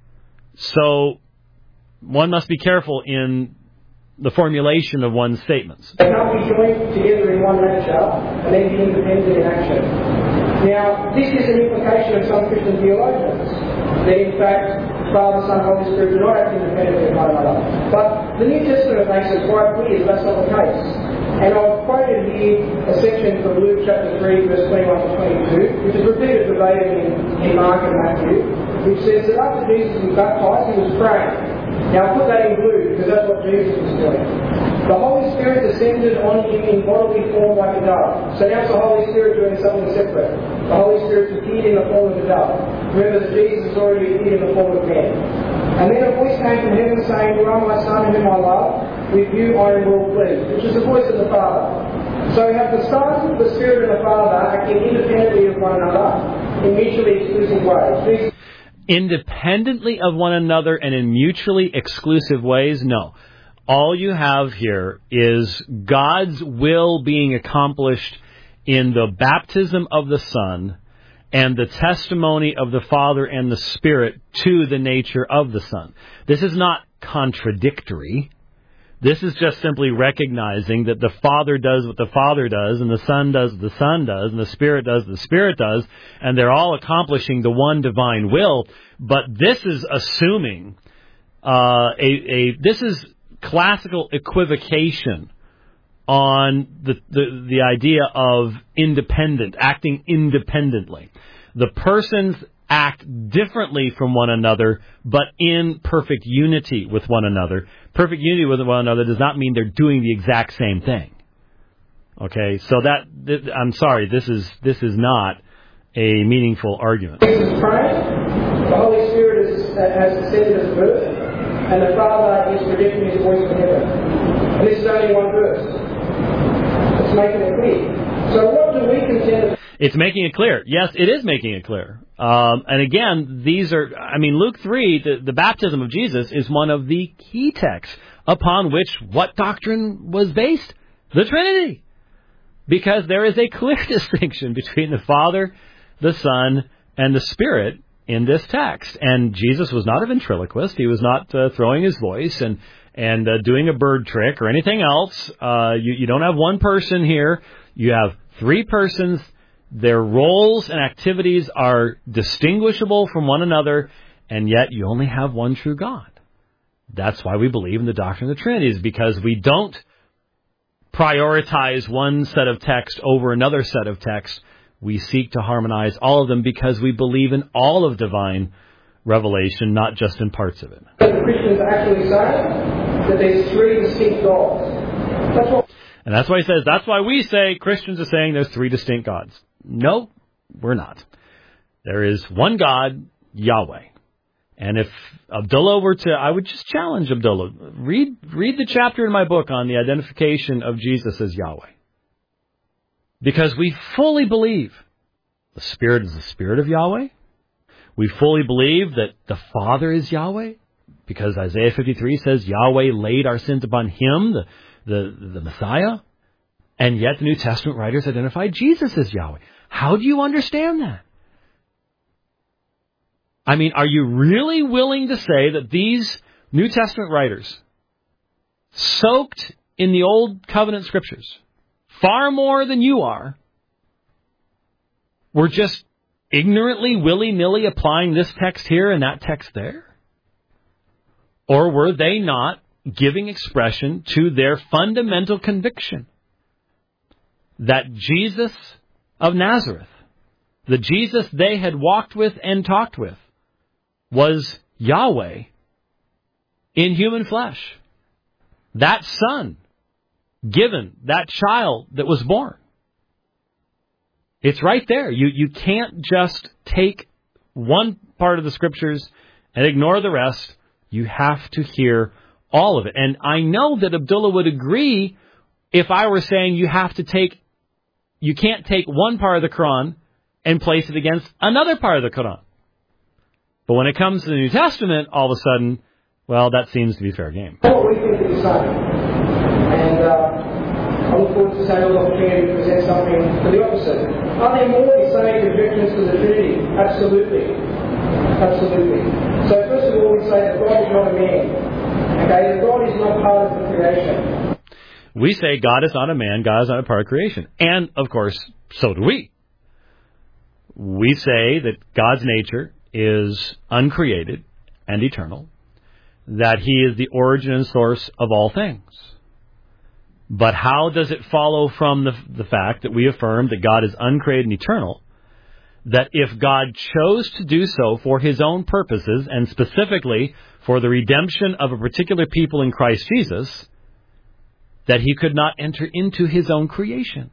So one must be careful in the formulation of one's statements. They can't be joined together in one nature and then be independent in action. Now, this is an implication of some Christian theologians, that in fact Father, Son, Holy Spirit do not act independently of one another. But the New Testament makes it quite clear that that's not the case. And I've quoted here a section from Luke chapter three, verse twenty-one to twenty-two, which is repeated verbatim in, in Mark and Matthew, which says that after Jesus was baptized, he was praying. Now, I put that in blue because that's what Jesus was doing. The Holy Spirit descended on him in bodily form like a dove. So now it's the Holy Spirit doing something separate. The Holy Spirit appeared in the form of a dove. Remember that Jesus has already appeared in the form of man. And then a voice came from heaven saying, "You are my Son, in whom I love. With you I am well pleased," which is the voice of the Father. So we have the Son, the Spirit, and the Father acting independently of one another in mutually exclusive ways. Independently of one another and in mutually exclusive ways? No. All you have here is God's will being accomplished in the baptism of the Son and the testimony of the Father and the Spirit to the nature of the Son. This is not contradictory. This is just simply recognizing that the Father does what the Father does, and the Son does what the Son does, and the Spirit does what the Spirit does, and they're all accomplishing the one divine will. But this is assuming uh, a, a this is classical equivocation on the, the, the idea of independent, acting independently. The persons act differently from one another, but in perfect unity with one another. Perfect unity with one another does not mean they're doing the exact same thing. Okay, so that, th- I'm sorry, this is this is not a meaningful argument. Jesus praying, the Holy Spirit is, uh, has descended as a bird, and the Father is projecting his voice from heaven. And this is only one verse. It's making it clear. So what do we contend? It's making it clear. Yes, it is making it clear. Um, and again, these are, I mean, Luke three, the, the baptism of Jesus is one of the key texts upon which what doctrine was based? The Trinity. Because there is a clear distinction between the Father, the Son, and the Spirit in this text. And Jesus was not a ventriloquist. He was not uh, throwing his voice and and uh, doing a bird trick or anything else. Uh, you, you don't have one person here. You have three persons. Their roles and activities are distinguishable from one another, and yet you only have one true God. That's why we believe in the doctrine of the Trinity, is because we don't prioritize one set of text over another set of text. We seek to harmonize all of them because we believe in all of divine revelation, not just in parts of it. The Christians actually say that there's three distinct gods. That's what. And that's why he says, that's why we say Christians are saying there's three distinct gods. No, we're not. There is one God, Yahweh. And if Abdullah were to, I would just challenge Abdullah. Read, read the chapter in my book on the identification of Jesus as Yahweh. Because we fully believe the Spirit is the Spirit of Yahweh. We fully believe that the Father is Yahweh. Because Isaiah fifty-three says Yahweh laid our sins upon him, the, the, the Messiah. And yet the New Testament writers identify Jesus as Yahweh. How do you understand that? I mean, are you really willing to say that these New Testament writers, soaked in the Old Covenant Scriptures, far more than you are, were just ignorantly, willy-nilly applying this text here and that text there? Or were they not giving expression to their fundamental conviction that Jesus of Nazareth, the Jesus they had walked with and talked with, was Yahweh in human flesh? That Son given, that child that was born. It's right there. You you can't just take one part of the Scriptures and ignore the rest. You have to hear all of it. And I know that Abdullah would agree if I were saying you have to take, you can't take one part of the Quran and place it against another part of the Quran. But when it comes to the New Testament, all of a sudden, well, that seems to be fair game. What we think is saying. And uh, I look forward to saying an opportunity to present something for the opposite. Are there more saying objections to the Trinity? Absolutely. Absolutely. So first of all, we say that God is not a man. Okay, that God is not part of the creation. We say God is not a man, God is not a part of creation. And, of course, so do we. We say that God's nature is uncreated and eternal, that he is the origin and source of all things. But how does it follow from the, the fact that we affirm that God is uncreated and eternal, that if God chose to do so for his own purposes, and specifically for the redemption of a particular people in Christ Jesus, that he could not enter into his own creation?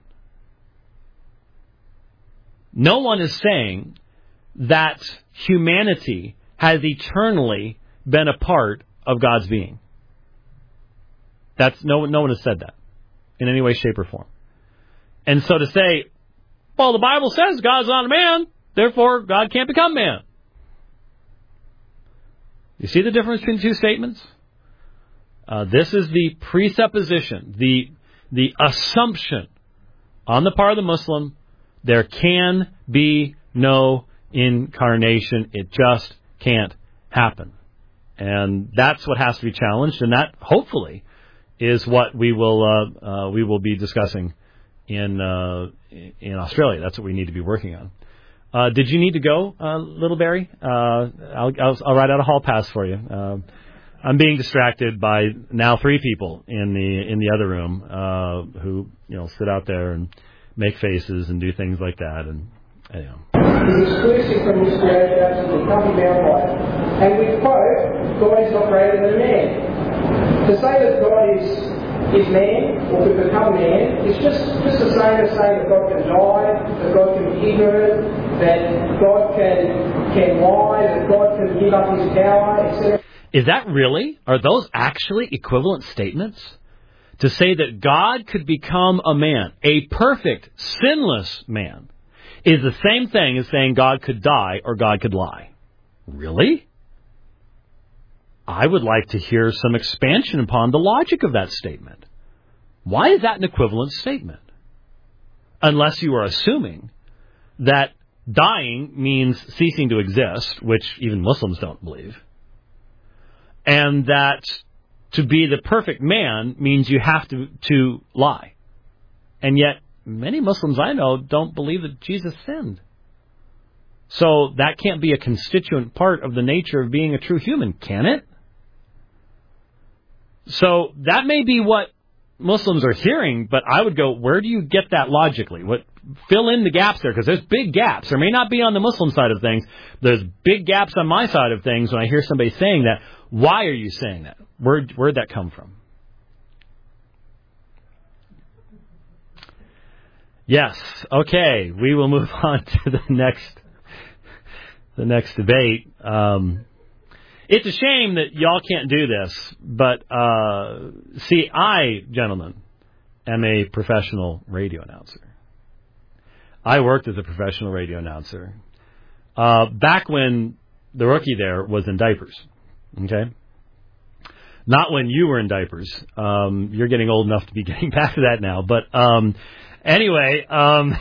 No one is saying that humanity has eternally been a part of God's being. That's no, no one has said that in any way, shape, or form. And so to say, well, the Bible says God's not a man, therefore God can't become man. You see the difference between the two statements? Uh, this is the presupposition, the the assumption on the part of the Muslim, there can be no incarnation. It just can't happen. And that's what has to be challenged, and that, hopefully, is what we will uh, uh, we will be discussing in uh, in Australia. That's what we need to be working on. Uh, did you need to go, uh, little Barry? Uh, I'll, I'll, I'll write out a hall pass for you. Uh, I'm being distracted by now three people in the in the other room uh, who you know sit out there and make faces and do things like that, and you know. Is exclusive from this creation, absolutely can't be bound by it. And we quote, God is not greater than man. To say that God is is man or could become man is just just the same as saying that God can die, that God can be ignorant, that God can can lie, that God can give up his power, et cetera. Is that really? Are those actually equivalent statements? To say that God could become a man, a perfect, sinless man, is the same thing as saying God could die or God could lie. Really? I would like to hear some expansion upon the logic of that statement. Why is that an equivalent statement? Unless you are assuming that dying means ceasing to exist, which even Muslims don't believe. And that to be the perfect man means you have to, to lie. And yet, many Muslims I know don't believe that Jesus sinned. So that can't be a constituent part of the nature of being a true human, can it? So that may be what Muslims are hearing, but I would go, where do you get that logically? What fill in the gaps there, because there's big gaps. There may not be on the Muslim side of things. There's big gaps on my side of things when I hear somebody saying that. Why are you saying that? Where where'd that come from? Yes. Okay. We will move on to the next the next debate. Um, it's a shame that y'all can't do this, but uh, see, I, gentlemen, am a professional radio announcer. I worked as a professional radio announcer uh, back when the rookie there was in diapers. Okay? Not when you were in diapers. Um, you're getting old enough to be getting back to that now. But um, anyway, um,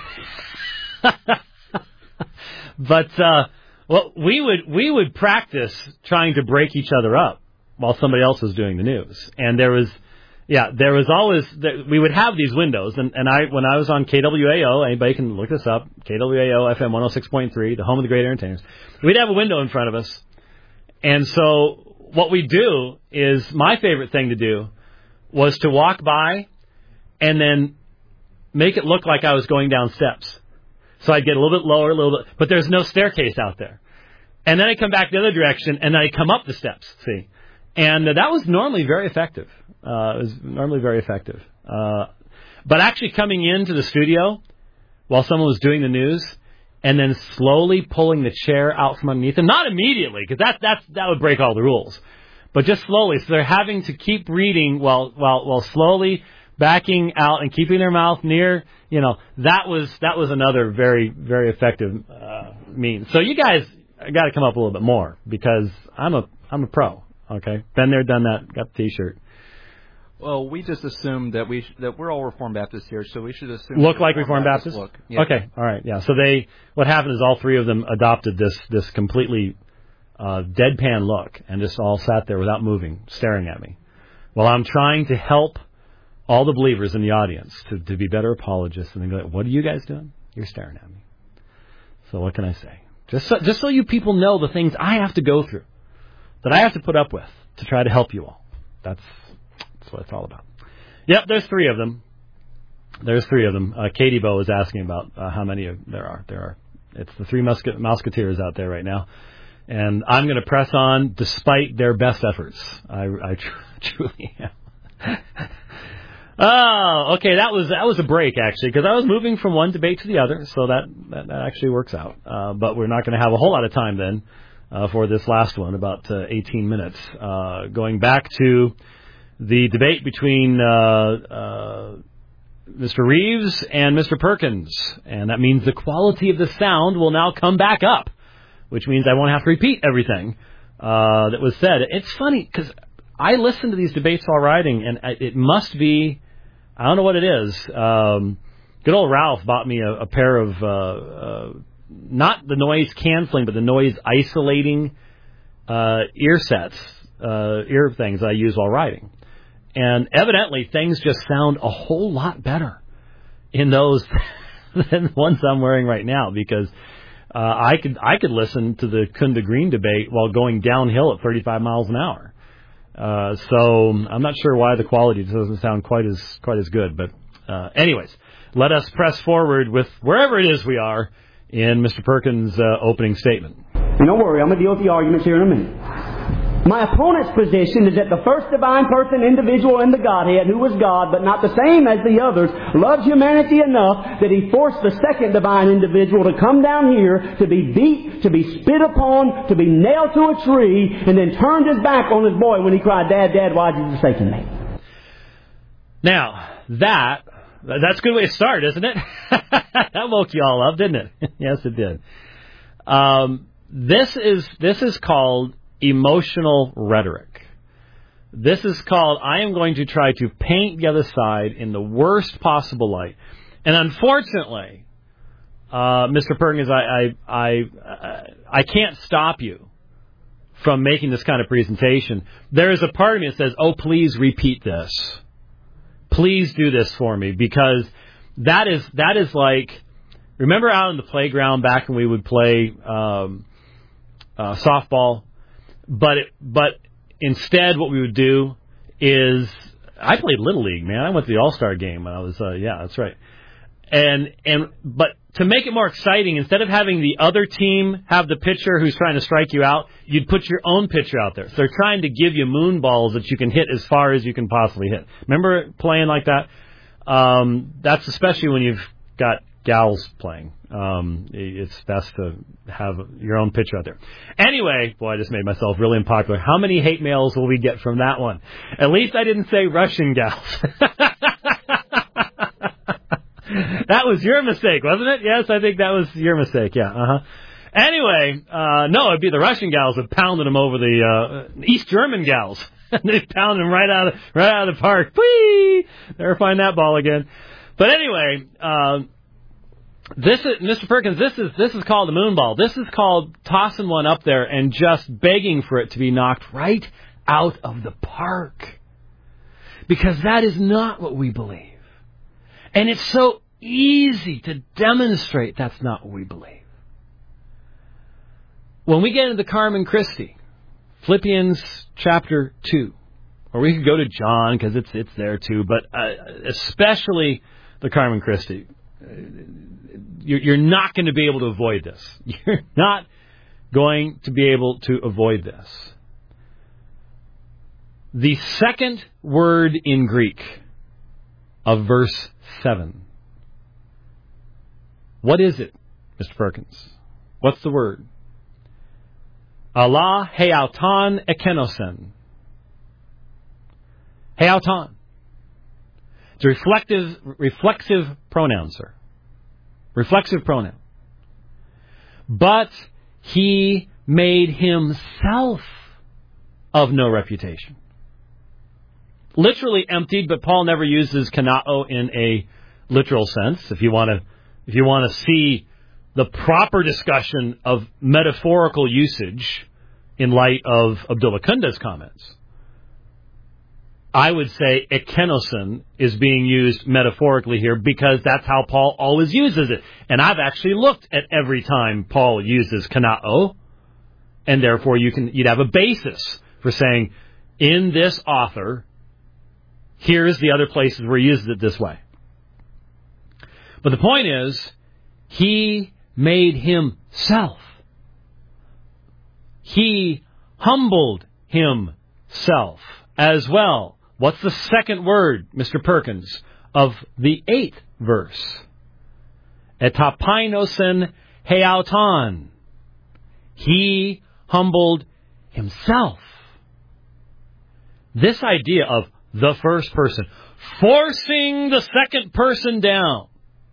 but uh, well, we would we would practice trying to break each other up while somebody else was doing the news, and there was. Yeah, there was always, we would have these windows, and, and I when I was on K W A O, anybody can look this up, K W A O F M one oh six point three, the home of the great entertainers, we'd have a window in front of us, and so what we do is, my favorite thing to do was to walk by and then make it look like I was going down steps. So I'd get a little bit lower, a little bit, but there's no staircase out there. And then I'd come back the other direction, and then I'd come up the steps, see. And uh, that was normally very effective. Uh, it was normally very effective. Uh, but actually coming into the studio while someone was doing the news and then slowly pulling the chair out from underneath them, not immediately, because that, that, that would break all the rules, but just slowly. So they're having to keep reading while, while, while slowly backing out and keeping their mouth near, you know, that was, that was another very, very effective uh, means. So you guys got to come up a little bit more, because I'm a, I'm a pro. Okay, been there, done that, got the T-shirt. Well, we just assumed that we sh- that we're all Reformed Baptists here, so we should assume look like Reformed Baptists. Look. Yeah. Okay, all right, yeah. So they, what happened is all three of them adopted this this completely uh, deadpan look and just all sat there without moving, staring at me, while I'm trying to help all the believers in the audience to, to be better apologists. And they go, "What are you guys doing? You're staring at me." So what can I say? Just so, just so you people know the things I have to go through, that I have to put up with to try to help you all. That's, that's what it's all about. Yep, there's three of them. There's three of them. Uh, Katie Bo is asking about uh, how many of there are. There are. It's the three musket, Musketeers out there right now. And I'm going to press on despite their best efforts. I, I tr- truly am. Oh, okay, that was that was a break, actually, because I was moving from one debate to the other, so that, that, that actually works out. Uh, but we're not going to have a whole lot of time then. Uh, for this last one, about uh, eighteen minutes, uh, going back to the debate between uh, uh, Mister Reeves and Mister Perkins. And that means the quality of the sound will now come back up, which means I won't have to repeat everything uh, that was said. It's funny, because I listen to these debates while riding, and it must be, I don't know what it is. Um, good old Ralph bought me a, a pair of... Uh, uh, not the noise canceling, but the noise isolating uh, ear sets, uh, ear things I use while riding. And evidently, things just sound a whole lot better in those than the ones I'm wearing right now, because uh, I could I could listen to the Kunda Green debate while going downhill at thirty-five miles an hour. Uh, so I'm not sure why the quality doesn't sound quite as quite as good. But uh, anyways, let us press forward with wherever it is we are in Mister Perkins' uh, opening statement. And don't worry, I'm going to deal with the arguments here in a minute. My opponent's position is that the first divine person, individual in the Godhead, who was God, but not the same as the others, loved humanity enough that He forced the second divine individual to come down here, to be beat, to be spit upon, to be nailed to a tree, and then turned His back on His boy when he cried, Dad, Dad, why did you forsake me? Now, that, that's a good way to start, isn't it? That woke you all up, didn't it? Yes, it did. Um, this is, this is called emotional rhetoric. This is called, I am going to try to paint the other side in the worst possible light. And unfortunately, uh, Mister Perkins, I, I, I, I can't stop you from making this kind of presentation. There is a part of me that says, oh, please repeat this. Please do this for me, because that is, that is like, remember out in the playground back when we would play um, uh, softball? But it, but instead, what we would do is, I played Little League, man. I went to the All-Star game when I was, uh, yeah, that's right. And and but to make it more exciting, instead of having the other team have the pitcher who's trying to strike you out, you'd put your own pitcher out there. So they're trying to give you moon balls that you can hit as far as you can possibly hit. Remember playing like that? Um, that's especially when you've got gals playing. Um, it's best to have your own pitcher out there. Anyway, boy, I just made myself really unpopular. How many hate mails will we get from that one? At least I didn't say Russian gals. That was your mistake, wasn't it? Yes, I think that was your mistake. Yeah. Uh huh. Anyway, uh, no, it'd be the Russian gals that pounded them over the uh, East German gals. They pounded them right out of right out of the park. Whee! Never find that ball again. But anyway. Uh, This is, Mister Perkins, this is this is called a moon ball. This is called tossing one up there and just begging for it to be knocked right out of the park. Because that is not what we believe. And it's so easy to demonstrate that's not what we believe. When we get into Carmen Christi, Philippians chapter two, or we could go to John because it's it's there too, but uh, especially the Carmen Christi. You're not going to be able to avoid this. You're not going to be able to avoid this. The second word in Greek of verse seven. What is it, Mister Perkins? What's the word? Allah heauton ekenosen. Heauton. It's a reflective, reflexive pronoun, sir. Reflexive pronoun. But he made himself of no reputation. Literally emptied, but Paul never uses kanao in a literal sense. If you want to, if you want to see the proper discussion of metaphorical usage in light of Abdullah Kunda's comments, I would say ekenosen is being used metaphorically here because that's how Paul always uses it. And I've actually looked at every time Paul uses kanao, and therefore you can you'd have a basis for saying, in this author, here's the other places where he uses it this way. But the point is, he made himself. He humbled himself as well. What's the second word, Mister Perkins, of the eighth verse? Etapainosen heauton. He humbled himself. This idea of the first person forcing the second person down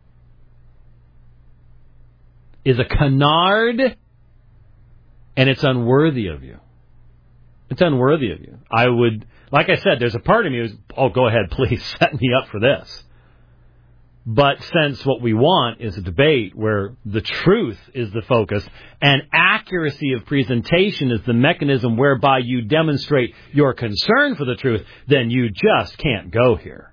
is a canard, and it's unworthy of you. It's unworthy of you. I would, like I said, there's a part of me who's, oh, go ahead, please set me up for this. But since what we want is a debate where the truth is the focus and accuracy of presentation is the mechanism whereby you demonstrate your concern for the truth, then you just can't go here.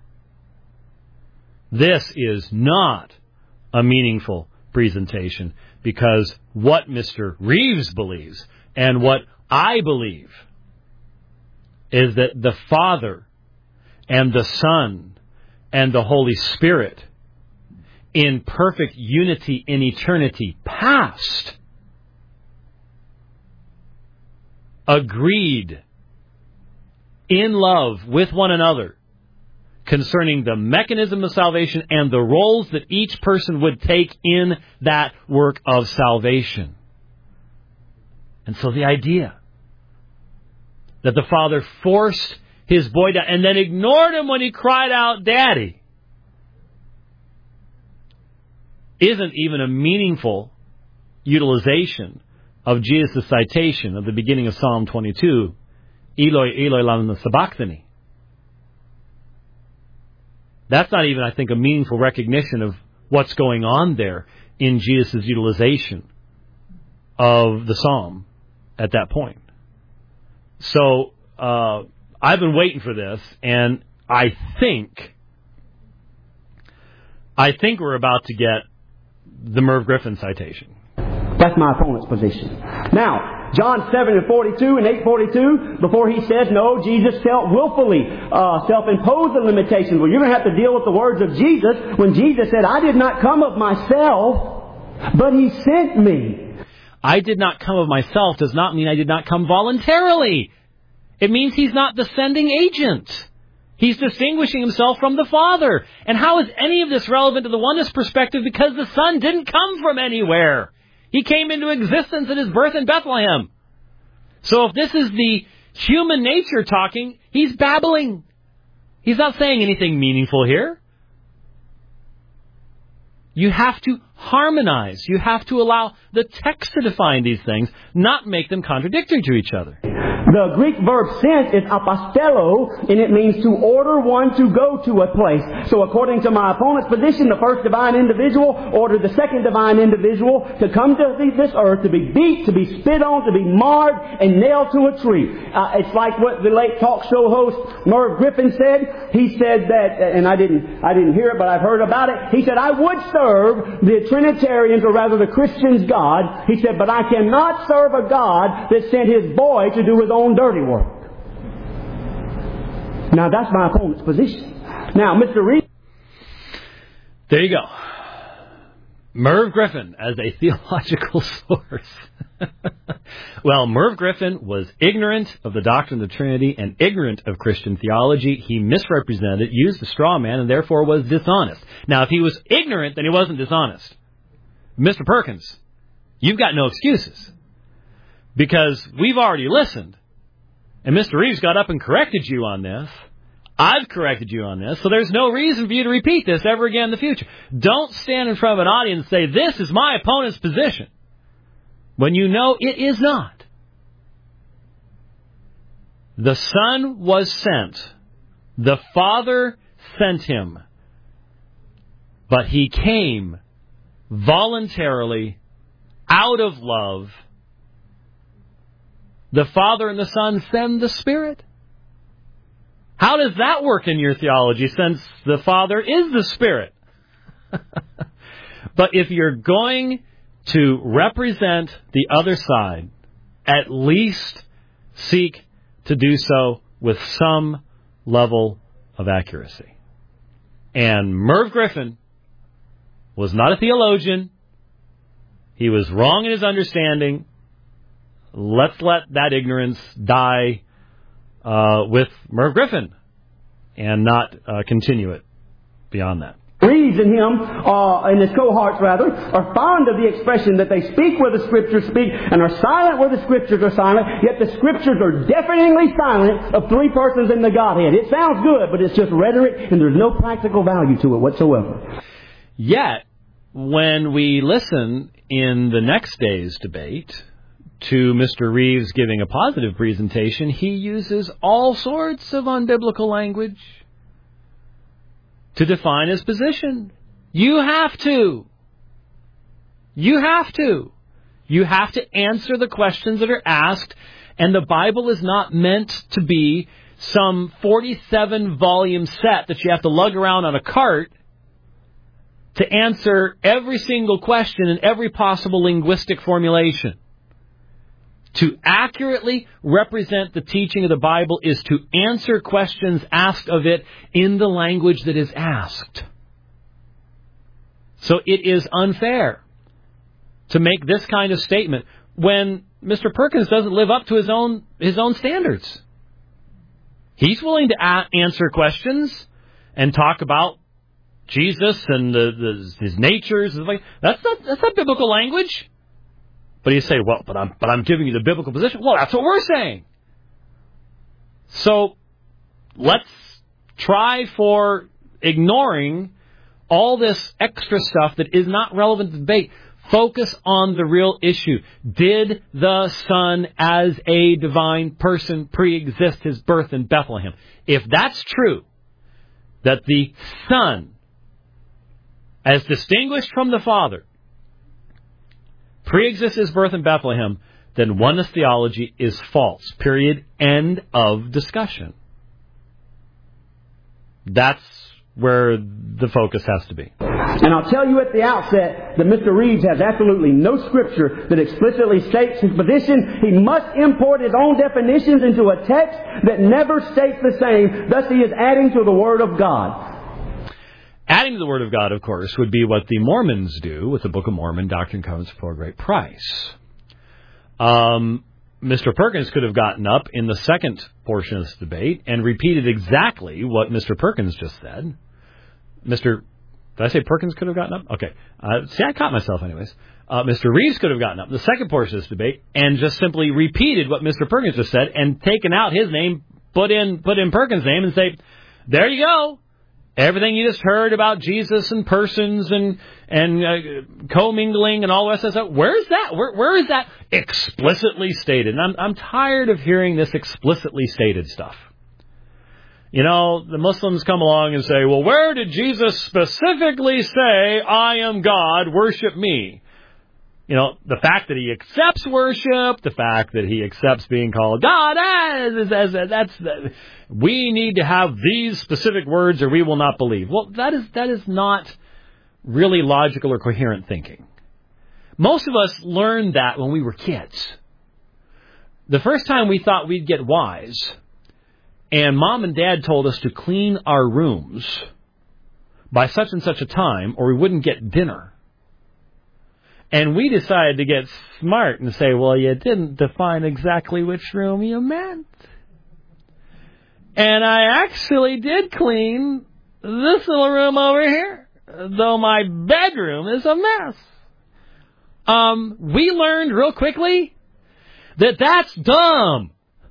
This is not a meaningful presentation because what Mister Reeves believes and what I believe is that the Father and the Son and the Holy Spirit, in perfect unity in eternity past, agreed in love with one another concerning the mechanism of salvation and the roles that each person would take in that work of salvation. And so the idea that the Father forced his boy down and then ignored him when he cried out, Daddy, isn't even a meaningful utilization of Jesus' citation of the beginning of Psalm twenty-two, Eloi, Eloi, lama sabachthani. That's not even, I think, a meaningful recognition of what's going on there in Jesus' utilization of the psalm at that point. So, uh, I've been waiting for this, and I think, I think we're about to get the Merv Griffin citation. That's my opponent's position. Now, John seven and forty-two and eight forty-two, before he says, no, Jesus felt willfully uh, self-impose the limitations. Well, you're going to have to deal with the words of Jesus when Jesus said, I did not come of myself, but he sent me. I did not come of myself does not mean I did not come voluntarily. It means he's not the sending agent. He's distinguishing himself from the Father. And how is any of this relevant to the oneness perspective? Because the Son didn't come from anywhere. He came into existence at his birth in Bethlehem. So if this is the human nature talking, he's babbling. He's not saying anything meaningful here. You have to harmonize. You have to allow the text to define these things, not make them contradictory to each other. The Greek verb sent is apostello, and it means to order one to go to a place. So according to my opponent's position, the first divine individual ordered the second divine individual to come to this earth, to be beat, to be spit on, to be marred, and nailed to a tree. Uh, it's like what the late talk show host Merv Griffin said. He said that, and I didn't, I didn't hear it, but I've heard about it. He said, I would serve the Trinitarians, or rather the Christians' God. He said, but I cannot serve a God that sent his boy to do his own dirty work. Now that's my opponent's position. Now, Mister Reed. There you go. Merv Griffin as a theological source. Well, Merv Griffin was ignorant of the doctrine of the Trinity and ignorant of Christian theology. He misrepresented, used a straw man, and therefore was dishonest. Now, if he was ignorant, then he wasn't dishonest. Mister Perkins, you've got no excuses. Because we've already listened. And Mister Reeves got up and corrected you on this. I've corrected you on this. So there's no reason for you to repeat this ever again in the future. Don't stand in front of an audience and say, this is my opponent's position, when you know it is not. The Son was sent. The Father sent him. But he came voluntarily, out of love. The Father and the Son send the Spirit. How does that work in your theology, since the Father is the Spirit? But if you're going to represent the other side, at least seek to do so with some level of accuracy. And Merv Griffin was not a theologian. He was wrong in his understanding. Let's let that ignorance die uh, with Merv Griffin and not uh, continue it beyond that. Reeves and him, uh, and his cohorts rather, are fond of the expression that they speak where the Scriptures speak and are silent where the Scriptures are silent, yet the Scriptures are deafeningly silent of three persons in the Godhead. It sounds good, but it's just rhetoric and there's no practical value to it whatsoever. Yet, when we listen in the next day's debate to Mister Reeves giving a positive presentation, he uses all sorts of unbiblical language to define his position. You have to. You have to. You have to answer the questions that are asked, and the Bible is not meant to be some forty-seven volume set that you have to lug around on a cart to answer every single question in every possible linguistic formulation. To accurately represent the teaching of the Bible is to answer questions asked of it in the language that is asked. So it is unfair to make this kind of statement when Mister Perkins doesn't live up to his own his own standards. He's willing to a- answer questions and talk about Jesus and the, the, his natures. That's not that's not biblical language. But you say, well, but I'm but I'm giving you the biblical position. Well, that's what we're saying. So let's try for ignoring all this extra stuff that is not relevant to debate. Focus on the real issue. Did the Son as a divine person pre-exist his birth in Bethlehem? If that's true, that the Son, as distinguished from the Father, pre-exists his birth in Bethlehem, then oneness theology is false. Period. End of discussion. That's where the focus has to be. And I'll tell you at the outset that Mister Reeves has absolutely no scripture that explicitly states his position. He must import his own definitions into a text that never states the same. Thus he is adding to the Word of God. Adding to the Word of God, of course, would be what the Mormons do with the Book of Mormon, Doctrine and Covenants for a Great Price. Um, Mister Perkins could have gotten up in the second portion of this debate and repeated exactly what Mister Perkins just said. Mister Did I say Perkins could have gotten up? Okay. Uh, see, I caught myself anyways. Uh, Mister Reeves could have gotten up in the second portion of this debate and just simply repeated what Mister Perkins just said and taken out his name, put in put in Perkins' name and say, there you go. Everything you just heard about Jesus and persons and and uh, commingling and all that stuff, where's that? Where, where is that explicitly stated? And I'm I'm tired of hearing this explicitly stated stuff. You know, the Muslims come along and say, well, where did Jesus specifically say, I am God, worship me? You know, the fact that he accepts worship, the fact that he accepts being called God, as, as, as, that's, that, we need to have these specific words or we will not believe. Well, that is that is not really logical or coherent thinking. Most of us learned that when we were kids. The first time we thought we'd get wise, and Mom and Dad told us to clean our rooms by such and such a time or we wouldn't get dinner. And we decided to get smart and say, well, you didn't define exactly which room you meant. And I actually did clean this little room over here, though my bedroom is a mess. Um, we learned real quickly that that's dumb.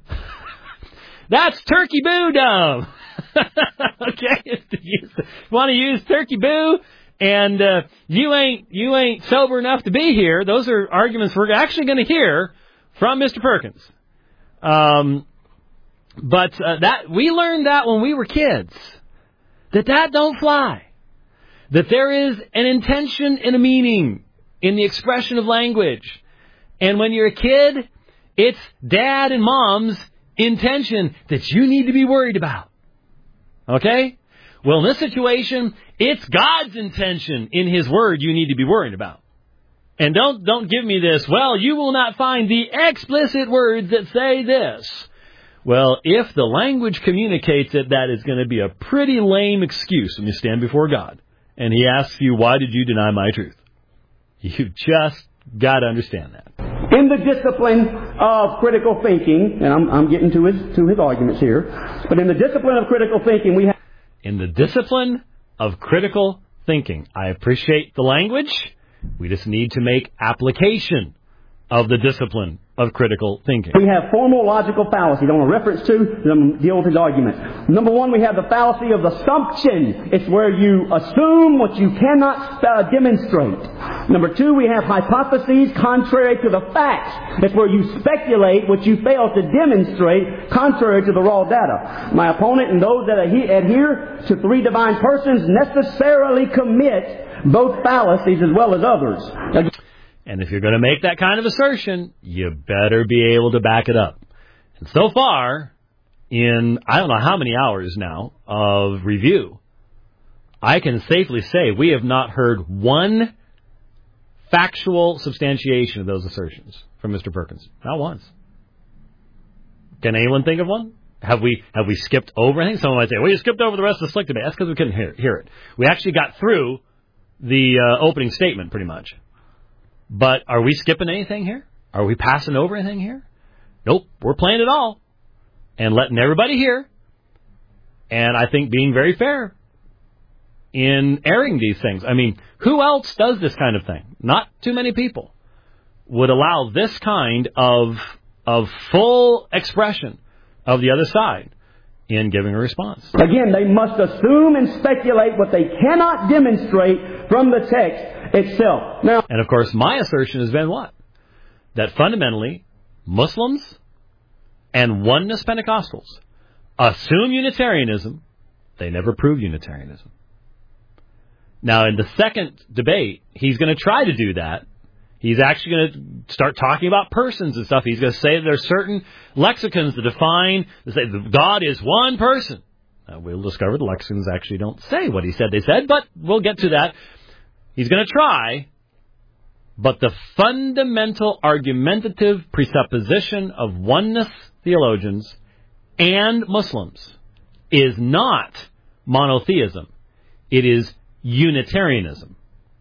That's turkey boo dumb. Okay? If you want to use turkey boo, and uh, you ain't you ain't sober enough to be here. Those are arguments we're actually going to hear from Mister Perkins. Um, but uh, that we learned that when we were kids, that that don't fly. That there is an intention and a meaning in the expression of language. And when you're a kid, it's Dad and Mom's intention that you need to be worried about. Okay? Well, in this situation, it's God's intention in His Word you need to be worried about. And don't don't give me this, well, you will not find the explicit words that say this. Well, if the language communicates it, that is going to be a pretty lame excuse when you stand before God. And He asks you, why did you deny my truth? You just got to understand that. In the discipline of critical thinking, and I'm, I'm getting to his to his arguments here, but in the discipline of critical thinking, we have... In the discipline of critical thinking. I appreciate the language. We just need to make application of the discipline of critical thinking. We have formal logical fallacies. I want to reference to, and I'm going to deal with his argument. Number one, we have the fallacy of assumption. It's where you assume what you cannot uh, demonstrate. Number two, we have hypotheses contrary to the facts. It's where you speculate what you fail to demonstrate contrary to the raw data. My opponent and those that adhere to three divine persons necessarily commit both fallacies as well as others. Again, and if you're going to make that kind of assertion, you better be able to back it up. And so far, in I don't know how many hours now of review, I can safely say we have not heard one factual substantiation of those assertions from Mister Perkins. Not once. Can anyone think of one? Have we have we skipped over anything? Someone might say, well, you skipped over the rest of the slick debate. That's because we couldn't hear, hear it. We actually got through the uh, opening statement pretty much. But are we skipping anything here? Are we passing over anything here? Nope. We're playing it all and letting everybody hear. And I think being very fair in airing these things. I mean, who else does this kind of thing? Not too many people would allow this kind of of full expression of the other side in giving a response. Again, they must assume and speculate what they cannot demonstrate from the text itself. Now, and of course, my assertion has been what? That fundamentally, Muslims and oneness Pentecostals assume Unitarianism. They never prove Unitarianism. Now, in the second debate, he's going to try to do that. He's actually going to start talking about persons and stuff. He's going to say that there are certain lexicons that define, that say God is one person. Now, we'll discover the lexicons actually don't say what he said they said, but we'll get to that. He's going to try, but the fundamental argumentative presupposition of oneness theologians and Muslims is not monotheism. It is Unitarianism.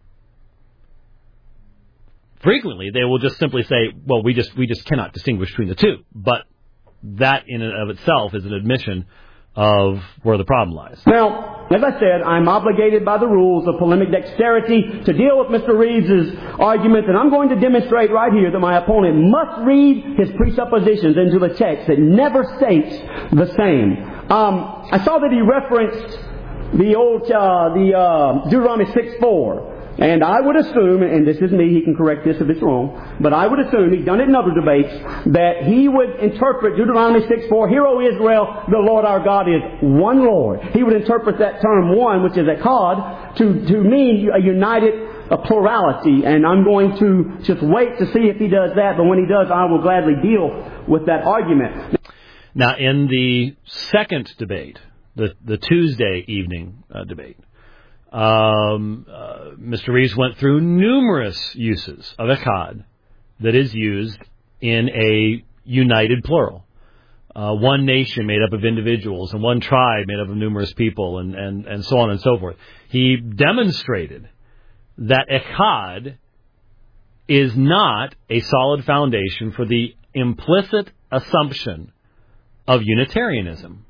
Frequently, they will just simply say, well, we just we just cannot distinguish between the two. But that in and of itself is an admission of where the problem lies. Now, as I said, I'm obligated by the rules of polemic dexterity to deal with Mister Reeves' argument, and I'm going to demonstrate right here that my opponent must read his presuppositions into the text. It never states the same. Um, I saw that he referenced the old uh, the uh, Deuteronomy six four. And I would assume, and this is me, he can correct this if it's wrong, but I would assume, he's done it in other debates, that he would interpret Deuteronomy six four, Hear, O Israel, the Lord our God is one Lord. He would interpret that term one, which is echad, to, to mean a united a plurality. And I'm going to just wait to see if he does that, but when he does, I will gladly deal with that argument. Now, in the second debate, the, the Tuesday evening uh, debate, Um, uh, Mister Reeves went through numerous uses of echad that is used in a united plural. Uh, one nation made up of individuals and one tribe made up of numerous people and, and, and so on and so forth. He demonstrated that echad is not a solid foundation for the implicit assumption of Unitarianism.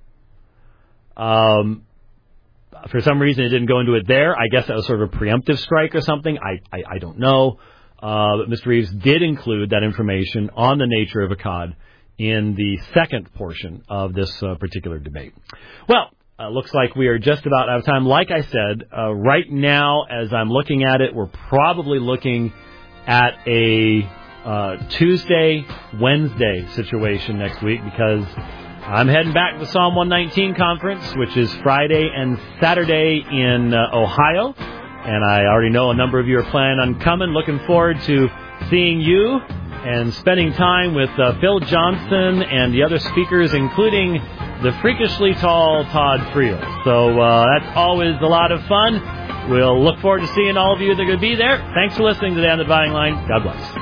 Um... For some reason, it didn't go into it there. I guess that was sort of a preemptive strike or something. I I, I don't know. Uh, but Mister Reeves did include that information on the nature of echad in the second portion of this uh, particular debate. Well, uh, looks like we are just about out of time. Like I said, uh, right now, as I'm looking at it, we're probably looking at a uh, Tuesday, Wednesday situation next week because I'm heading back to the Psalm one nineteen conference, which is Friday and Saturday in uh, Ohio. And I already know a number of you are planning on coming. Looking forward to seeing you and spending time with uh, Phil Johnson and the other speakers, including the freakishly tall Todd Friel. So uh, that's always a lot of fun. We'll look forward to seeing all of you that are going to be there. Thanks for listening today on The Dividing Line. God bless.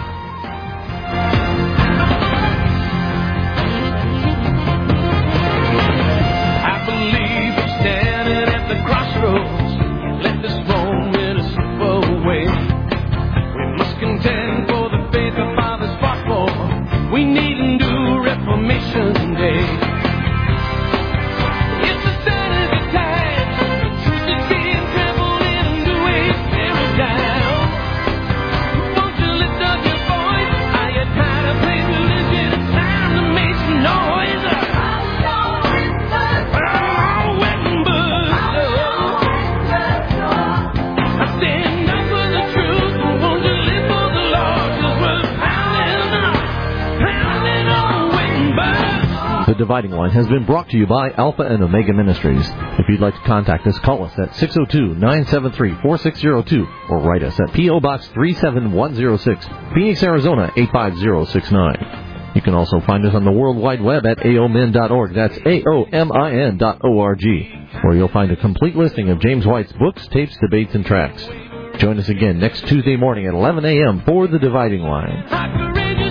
The Dividing Line has been brought to you by Alpha and Omega Ministries. If you'd like to contact us, call us at six oh two, nine seven three, four six oh two or write us at P O. Box three seven one oh six, Phoenix, Arizona eight five zero six nine. You can also find us on the World Wide Web at A O M I N dot org. That's A O M I N dot O R G, where you'll find a complete listing of James White's books, tapes, debates, and tracts. Join us again next Tuesday morning at eleven a.m. for The Dividing Line.